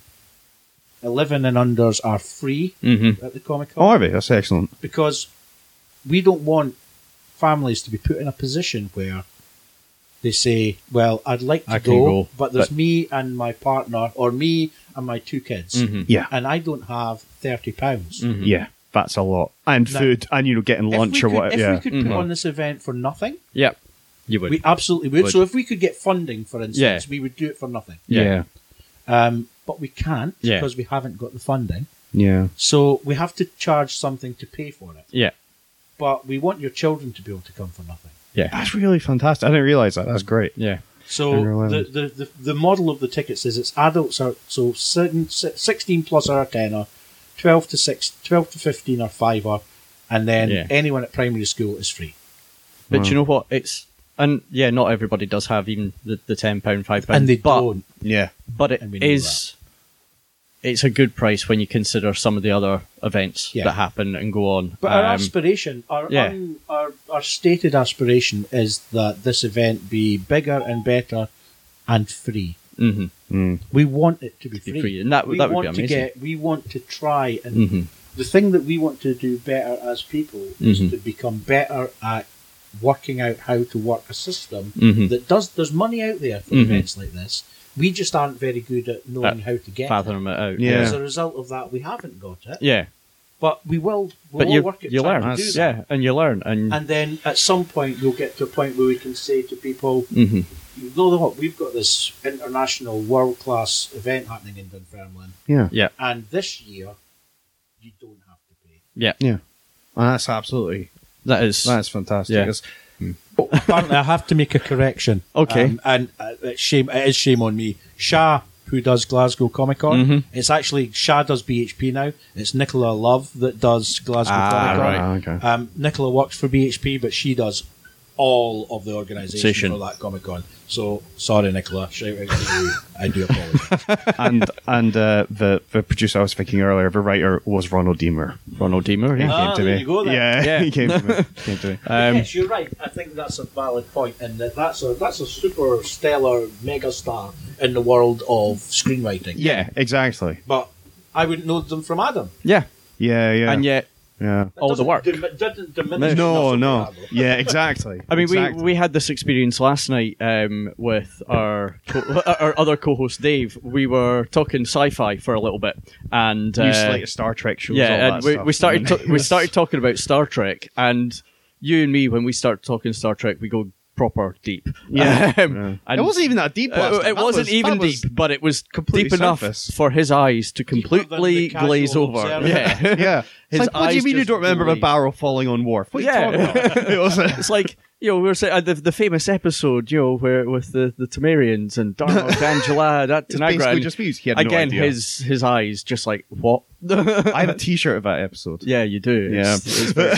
eleven and unders are free Mhm. at the Comic Con. Oh, are they? That's excellent. Because we don't want families to be put in a position where they say, well, I'd like to I go, can go, but there's but- me and my partner, or me and my two kids, Mhm. Yeah. and I don't have thirty pounds. Mhm. Yeah. That's a lot. And Now, food, and you know, getting If lunch we or could, whatever. if Yeah. we could put Mhm. on this event for nothing, Yep. You would. we absolutely would. Would. So if we could get funding, for instance, Yeah. we would do it for nothing. yeah. Um, but we can't Yeah. because we haven't got the funding. Yeah. So we have to charge something to pay for it. yeah. But we want your children to be able to come for nothing. Yeah. That's really fantastic. I didn't realize that. That's great. Yeah. So Under the, eleven. the, the, the model of the tickets is it's adults are so certain- sixteen plus are a tenner, twelve to six, twelve to fifteen are fiver, and then Yeah. anyone at primary school is free. But Wow. you know what? It's and yeah, not everybody does have even the, the ten pound, five pound, And they but, don't. Yeah. But it And we know is. It's a good price when you consider some of the other events Yeah. that happen and go on. But our Um, aspiration, our, yeah. un, our our stated aspiration is that this event be bigger and better and free. mhm. Mm. We want it to be Be free. free, and that we that would want be to amazing. get. We want to try and Mhm. the thing that we want to do better as people is Mhm. to become better at working out how to work a system Mhm. that does. There's money out there for Mhm. events like this. We just aren't very good at knowing Uh, how to get it. Fathom it out. Yeah. As a result of that, we haven't got it. Yeah. But we will. We'll But all you work at you trying learn. to do that. Yeah, and you learn, and, And then at some point, we'll get to a point where we can say to people, mhm. you know what, we've got this international world class event happening in Dunfermline, Yeah. yeah, and this year you don't have to pay. yeah. Yeah. And that's absolutely. That is That's fantastic. Yeah. It's- But apparently, I have to make a correction. Okay. Um, and uh, it's shame. It is shame on me. Shah, who does Glasgow Comic Con, Mhm. it's actually Shah does B H P now. It's Nicola Love that does Glasgow Ah, Comic Con. right. Ah, okay. Um, Nicola works for B H P, but she does all of the organisation Station. for that Comic Con. So sorry, Nicola. Shout out to you. I do apologise. and and uh, the the producer I was thinking earlier, the writer was Ronald Deemer. Ronald Deemer. He Yeah. Ah, came to there me. you go then. Yeah, Yeah. he came to me. Came to me. Um, yes, you're right. I think that's a valid point, and that that's a that's a super stellar mega star in the world of screenwriting. Yeah, exactly. But I wouldn't know them from Adam. yeah, Yeah, yeah. and yet yeah. That all the doesn't work. dim- doesn't diminish No, enough no. of Adam. Yeah, exactly. I mean, exactly. we we had this experience last night um, with our co- our other co-host Dave. We were talking sci-fi for a little bit, and New uh, slate of Star Trek shows. all yeah, that and we, stuff. we started And ta- we started talking about Star Trek, and you and me, when we start talking Star Trek, we go proper deep. Yeah. Um, Yeah. and- It wasn't even that deep. Uh, last time. it That wasn't was- even that was deep, but it was completely deep enough surface. for his eyes to than the completely casual glaze over. observer. Yeah, Yeah. His It's like, what do you eyes mean you just don't remember a glaze. barrel falling on Worf? What are you Yeah. talking about? It was a- It's like, you know, we were saying uh, the, the famous episode, you know, where with the, the Temerians and Darmok Angela, that It's Tanagra. basically and just views. He had no again, idea. his his eyes just like, what? I have a T-shirt of that episode. Yeah, you do. Yeah. It's, it's very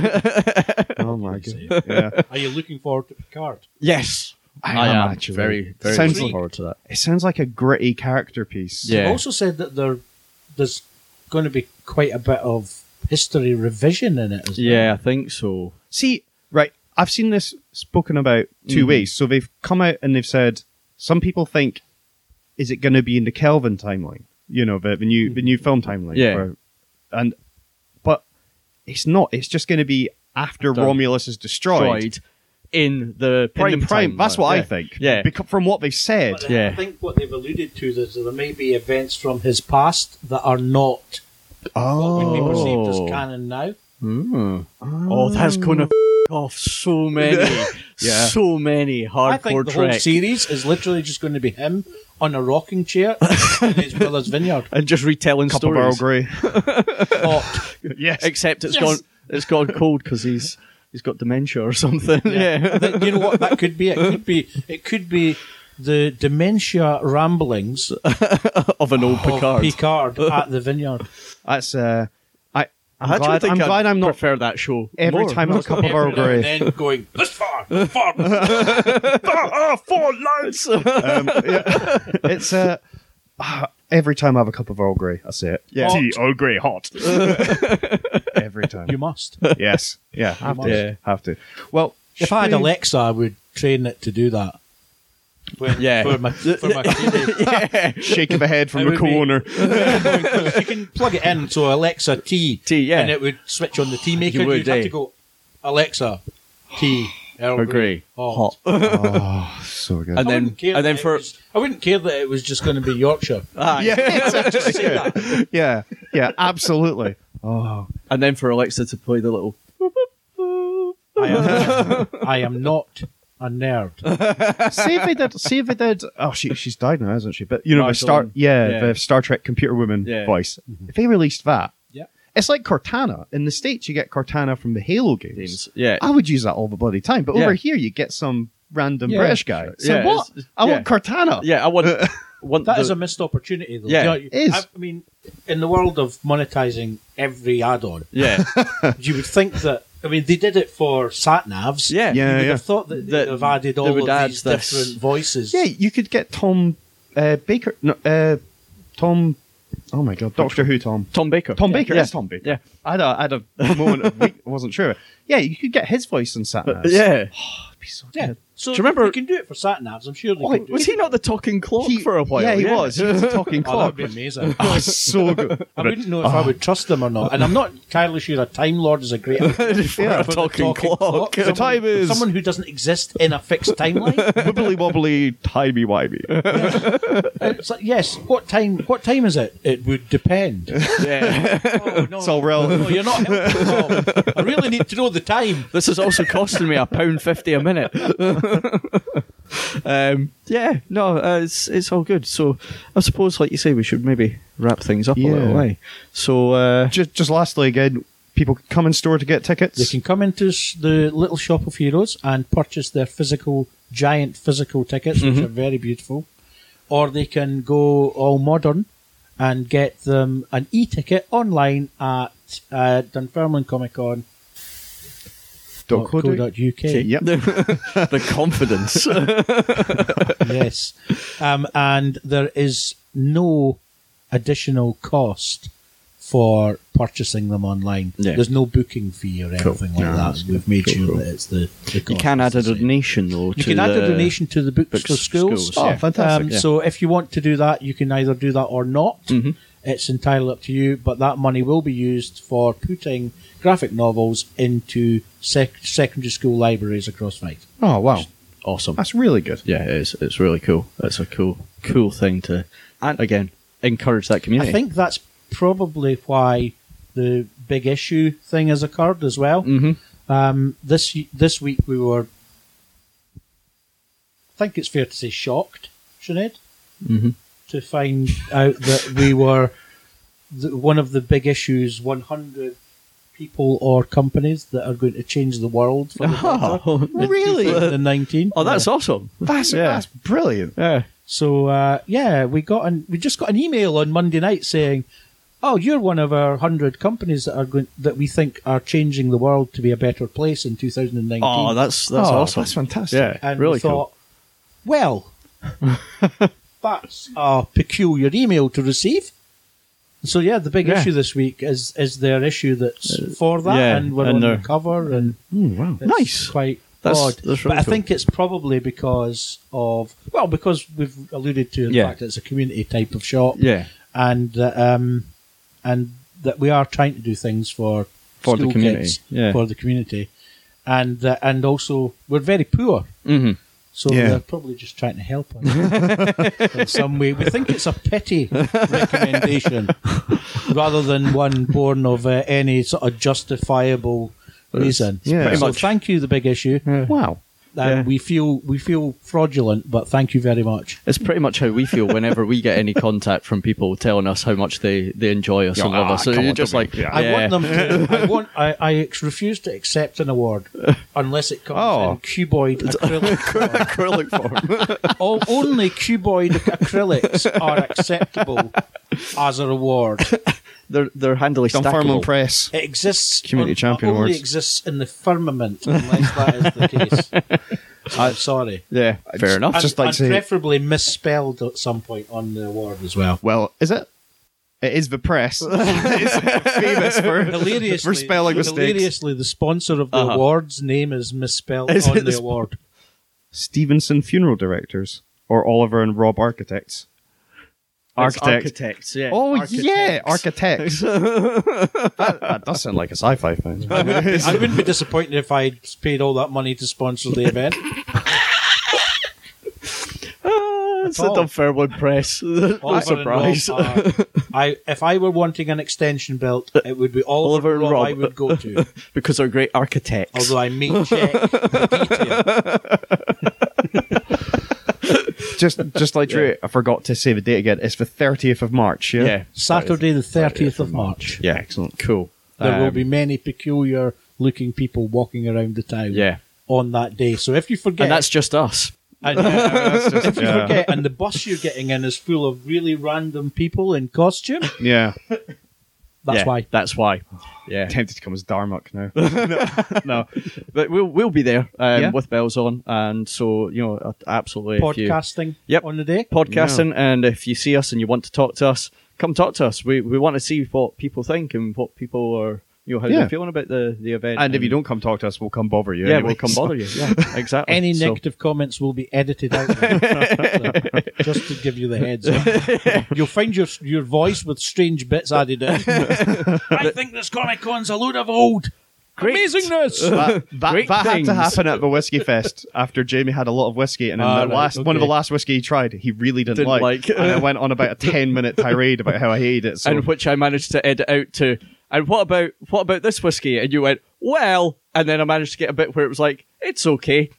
good. Oh my god. Yeah. Are you looking forward to Picard? yes. I I am am actually. very, very Sounds looking like- forward to that. It sounds like a gritty character piece. Yeah. They've also said that there there's going to be quite a bit of history revision in it as well. Yeah, I think so. See, right, I've seen this spoken about two Mhm. ways. So they've come out and they've said some people think, is it going to be in the Kelvin timeline? You know, the, the new the new film timeline. Yeah. Where- and but it's not. It's just going to be after After Romulus is destroyed. Destroyed in the prime. in the prime. time, That's like, what I yeah. think. Yeah. Because from what they've said. But Yeah. I think what they've alluded to is that there may be events from his past that are not what would be perceived Oh. as canon now. Mm. Oh, that's gonna f- off so many, Yeah. so many I think hardcore the whole Trek, series is literally just going to be him on a rocking chair in his brother's vineyard. and just retelling Cup of Earl stories. Grey. Hot. Yes. Except it's Yes. gone, it's gone cold because he's he's got dementia or something. Yeah, Th- you know what that could be? It could be. It could be the dementia ramblings of an old of Picard. Picard at the vineyard. That's uh, I. I'm I actually glad. think I'm I'd glad I'm not prefer that show every more. time a cup of Earl Every now Grey. and then going this far, far. ah, four lads. um, yeah. It's uh, ah, every time I have a cup of Earl Grey, I say it. Yeah. Tea, Earl Grey, hot. Every time. You must. Yes. Yeah, have must. to. Yeah. Have to. Well, If I had Shane- Alexa, I would train it to do that. When, Yeah. For my, for my T V. shake of the head from It the would be- corner. You can plug it in, so Alexa tea, Tea, yeah. and it would switch on the tea maker. You would, You'd have eh? to go, Alexa, tea, Earl Earl Grey, Grey, hot. Oh, so good. And I then, wouldn't care and then that it for was- I wouldn't care that it was just going to be Yorkshire. ah, yeah, exactly. Say that. yeah, yeah, absolutely. Oh, and then for Alexa to play the little. I am, I am not a nerd. see if they did. See if they did. Oh, she she's died now, hasn't she? But you know, the Star, Marjolaine. yeah, Yeah. the Star Trek computer woman Yeah. voice. If they released that, Yeah. it's like Cortana. In the States, you get Cortana from the Halo games. Games. Yeah. I would use that all the bloody time. But Yeah. over here, you get some random Yeah. British guy. So Yeah, what? it's- I yeah. want Cortana. Yeah, I want. want That the, is a missed opportunity, though. Yeah, You know, it is. I, I mean, in the world of monetizing every add-on, Yeah. you would think that. I mean, they did it for sat navs. Yeah. Yeah, You would yeah. have thought that That they'd have added they all would of add these this. different voices. Yeah, you could get Tom uh, Baker. No, uh, Tom. Oh my God, Doctor Who. Tom. Tom Baker. Tom Baker. Yeah. It's Tom Baker. Yeah. I had a, I had a moment of week. I wasn't sure. Yeah, you could get his voice in Sat But, Navs. yeah. It'd be so Yeah. good. So Do you remember- you can do it for sat navs? I'm sure they Oh, can do Was it. he not the talking clock He- for a while? Yeah, he was. He was a talking Oh, clock. that would be amazing. Oh, so good. I wouldn't know if I would trust them or not. And I'm not entirely sure a Time Lord is a great idea. For Yeah, a For the talking, clock. The time is- someone who doesn't exist in a fixed timeline. Wibbly wobbly, timey wimey. It's like, yes, what time? What time is it? It would depend. Yeah. Oh, no, It's all relative. No, you're not helping. Tom. I really need to know the time. This is also costing me a pound fifty a minute. um, yeah, no, uh, it's it's all good. So I suppose, like you say, we should maybe wrap things up Yeah. a little way. So uh, just, just lastly, again, people can come in store to get tickets. They can come into s- the Little Shop of Heroes and purchase their physical, giant physical tickets, which Mhm. are very beautiful. Or they can go all modern and get them an e-ticket online at uh, Dunfermline Comic Con. Dot co dot .co.uk. Yep. the confidence. Yes. Um, and there is no additional cost for purchasing them online. Yeah. There's no booking fee or anything like No, that. that's We've made Cool, sure cool. that it's the, the You cost can is add a the same. donation though. You to can add the a donation to the Books, Books for Schools. Schools, Oh, yeah. fantastic. Um, yeah. So if you want to do that, you can either do that or not. Mhm. It's entirely up to you, but that money will be used for putting graphic novels into sec- secondary school libraries across Fife. Oh, wow. Awesome. That's really good. Yeah, it is. It's really cool. It's a cool, cool thing to, and again, encourage that community. I think that's probably why the big issue thing has occurred as well. hmm Um, this y- this week we were, I think it's fair to say, shocked, Sinead, hmm to find out that we were the, one of the big issues, one hundred people or companies that are going to change the world for the better Oh, in really? twenty nineteen. oh, that's awesome. That's, Yeah. that's brilliant. Yeah. So uh, yeah, we got an, we just got an email on Monday night saying, "Oh, you're one of our hundred companies that are going that we think are changing the world to be a better place in two thousand nineteen." Oh, that's that's Oh, awesome. That's fantastic. Yeah, and really we cool. thought, well, that's a peculiar email to receive. So yeah, the big Yeah. issue this week is is their issue that's for that, yeah, and we're and on they're- the cover, and Mm, wow. it's Nice. quite That's- odd. that's really but I cool. think it's probably because of well, because we've alluded to the Yeah. fact that it's a community type of shop, Yeah, and uh, um, and that we are trying to do things for For the school community, kids, yeah. for the community, and uh, and also we're very poor. hmm So Yeah. they're probably just trying to help us in some way. We think it's a pity recommendation rather than one born of uh, any sort of justifiable reason. yeah. pretty so much- thank you, the big issue. Wow. And Yeah. we feel we feel fraudulent, but thank you very much. It's pretty much how we feel whenever we get any contact from people telling us how much they, they enjoy us Yeah, and love ah, us. So come you're on, just don't like, be- yeah. yeah. I want them to. I want. I, I ex- refuse to accept an award unless it comes Oh. in cuboid acrylic. form. acrylic form. All, only cuboid acrylics are acceptable as a reward. they're they're handily Dunfermline stackable. Press. It exists. Community on- Champion only Awards. exists in the firmament, unless that is the case. So I'm sorry. Yeah, fair enough. And, Just like and say- preferably misspelled at some point on the award as well. Well, is it? It is the press. It's famous for, Hilariously, for spelling mistakes. hilariously, the sponsor of the Uh-huh. award's name is misspelled Is on it the the sp- award. Stevenson Funeral Directors or Oliver and Rob Architects. It's Architects. architects, yeah. Oh Architects. yeah, architects. that, that does sound like a sci-fi thing. I wouldn't, be, I wouldn't be disappointed if I paid all that money to sponsor the event. Ah, it's the all. Dunfermline Press. No Oliver and surprise. Rob are- I, if I were wanting an extension belt, it would be Oliver, Oliver and and Rob, Rob. I would go to. Because they're great architects. Although I may check the detail. just, just like Drew, I forgot to say the date again. It's the thirtieth of March. Yeah. yeah. Saturday the thirtieth of March. Yeah. Excellent. Cool. There will Um, be many peculiar looking people walking around the town Yeah. on that day. So if you forget, And that's just us. and, uh, if you yeah. forget, and the bus you're getting in is full of really random people in costume, Yeah. that's Yeah, why. That's why. Yeah. Tempted to come as Darmok now. No, but we'll we'll be there um, Yeah. with bells on, and so you know, uh, absolutely. If you, Podcasting Yep. on the day. podcasting, and if you see us and you want to talk to us, come talk to us. We we want to see what people think and what people are, you know, how Yeah. they're feeling about the, the event. And if you don't come talk to us, we'll come bother you. yeah, anyway, we'll come so- bother you. Yeah, exactly. Any So- negative comments will be edited out. So, just to give you the heads up. You'll find your your voice with strange bits added in. I think this Comic Con's a load of old Great. amazingness. That, that, Great that had things. to happen at the whiskey fest after Jamie had a lot of whiskey, and in Ah, the right, last one of the okay. last whiskey he tried, he really didn't, Didn't like, like. and I went on about a ten minute tirade about how I hated it. So and which I managed to edit out to. And what about what about this whiskey? And you went, well, and then I managed to get a bit where it was like, it's okay.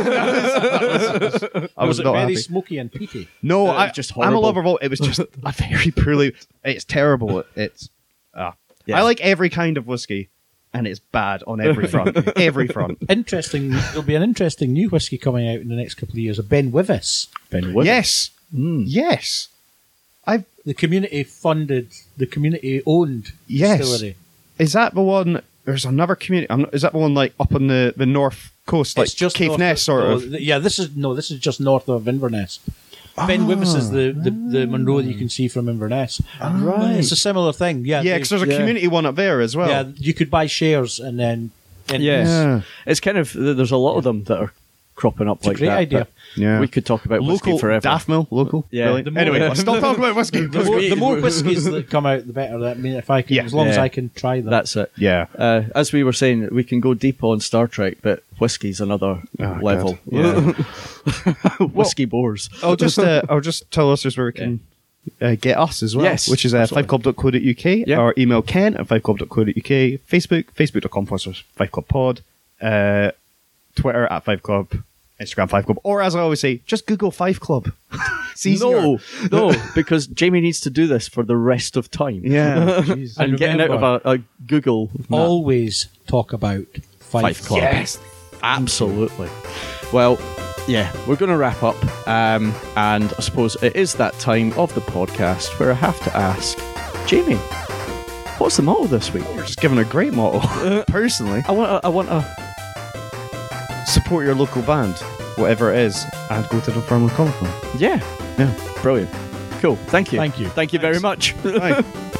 I was, was it not very happy. smoky and peaty? No, Uh, I, just I'm a horrible. lover of all. It was just a very poorly. It's terrible. It's. Uh, Yeah. I like every kind of whiskey, and it's bad on every front. every front. Interesting. There'll be an interesting new whiskey coming out in the next couple of years. A Ben Wivis. Ben Wivis. Yes, Mm. yes. I've. The community funded, the community owned Yes. distillery. Is that the one? There's another community. I'm not, is that the one like up on the, the north coast, like It's just Cape north Ness, sort no, of? th- Yeah, this is no, this is just north of Inverness. Ben Wivis is the, the, the Monroe that you can see from Inverness. Right. It's a similar thing. Yeah, Yeah, they- because there's a yeah. community one up there as well. yeah, you could buy shares and then. And Yes. Yeah. It's kind of, there's a lot of them that are cropping up It's a like great that. idea. but Yeah. We could talk about whiskey Local forever. Daffmill, local. Yeah. Brilliant. The more- Anyway, let's stop talking about whiskey. The more, we- the more whiskies that come out, the better. I mean, if I can, Yeah. as long as Yeah. I can try them. That's it. Yeah. Uh, as we were saying, we can go deep on Star Trek, but whiskey's another Oh, level. God. Yeah. Whiskey bores. I'll just uh, I'll just tell listeners where we can uh, get us as well. Yes, which is uh, absolutely. five club dot co dot uk. Yeah. Or email Ken at five club dot co dot uk. Facebook, facebook.com forward slash five club pod. Uh, Twitter at five club. Instagram five club. Or as I always say, just Google five club. It's easier. No, no, because Jamie needs to do this for the rest of time. Yeah. Jeez. And And getting out of remember- a, a Google Always talk about Fight, Fight Club. Yes. Absolutely. Well, yeah, we're going to wrap up. Um, and I suppose it is that time of the podcast where I have to ask, Jamie, what's the motto this week? You're just giving a great motto. Personally, I want a, I want a... support your local band, whatever it is, and go to the Dunfermline Comic Con. Yeah. Yeah. Brilliant. Cool. Thank you. Thank you. Thank you very much. Right.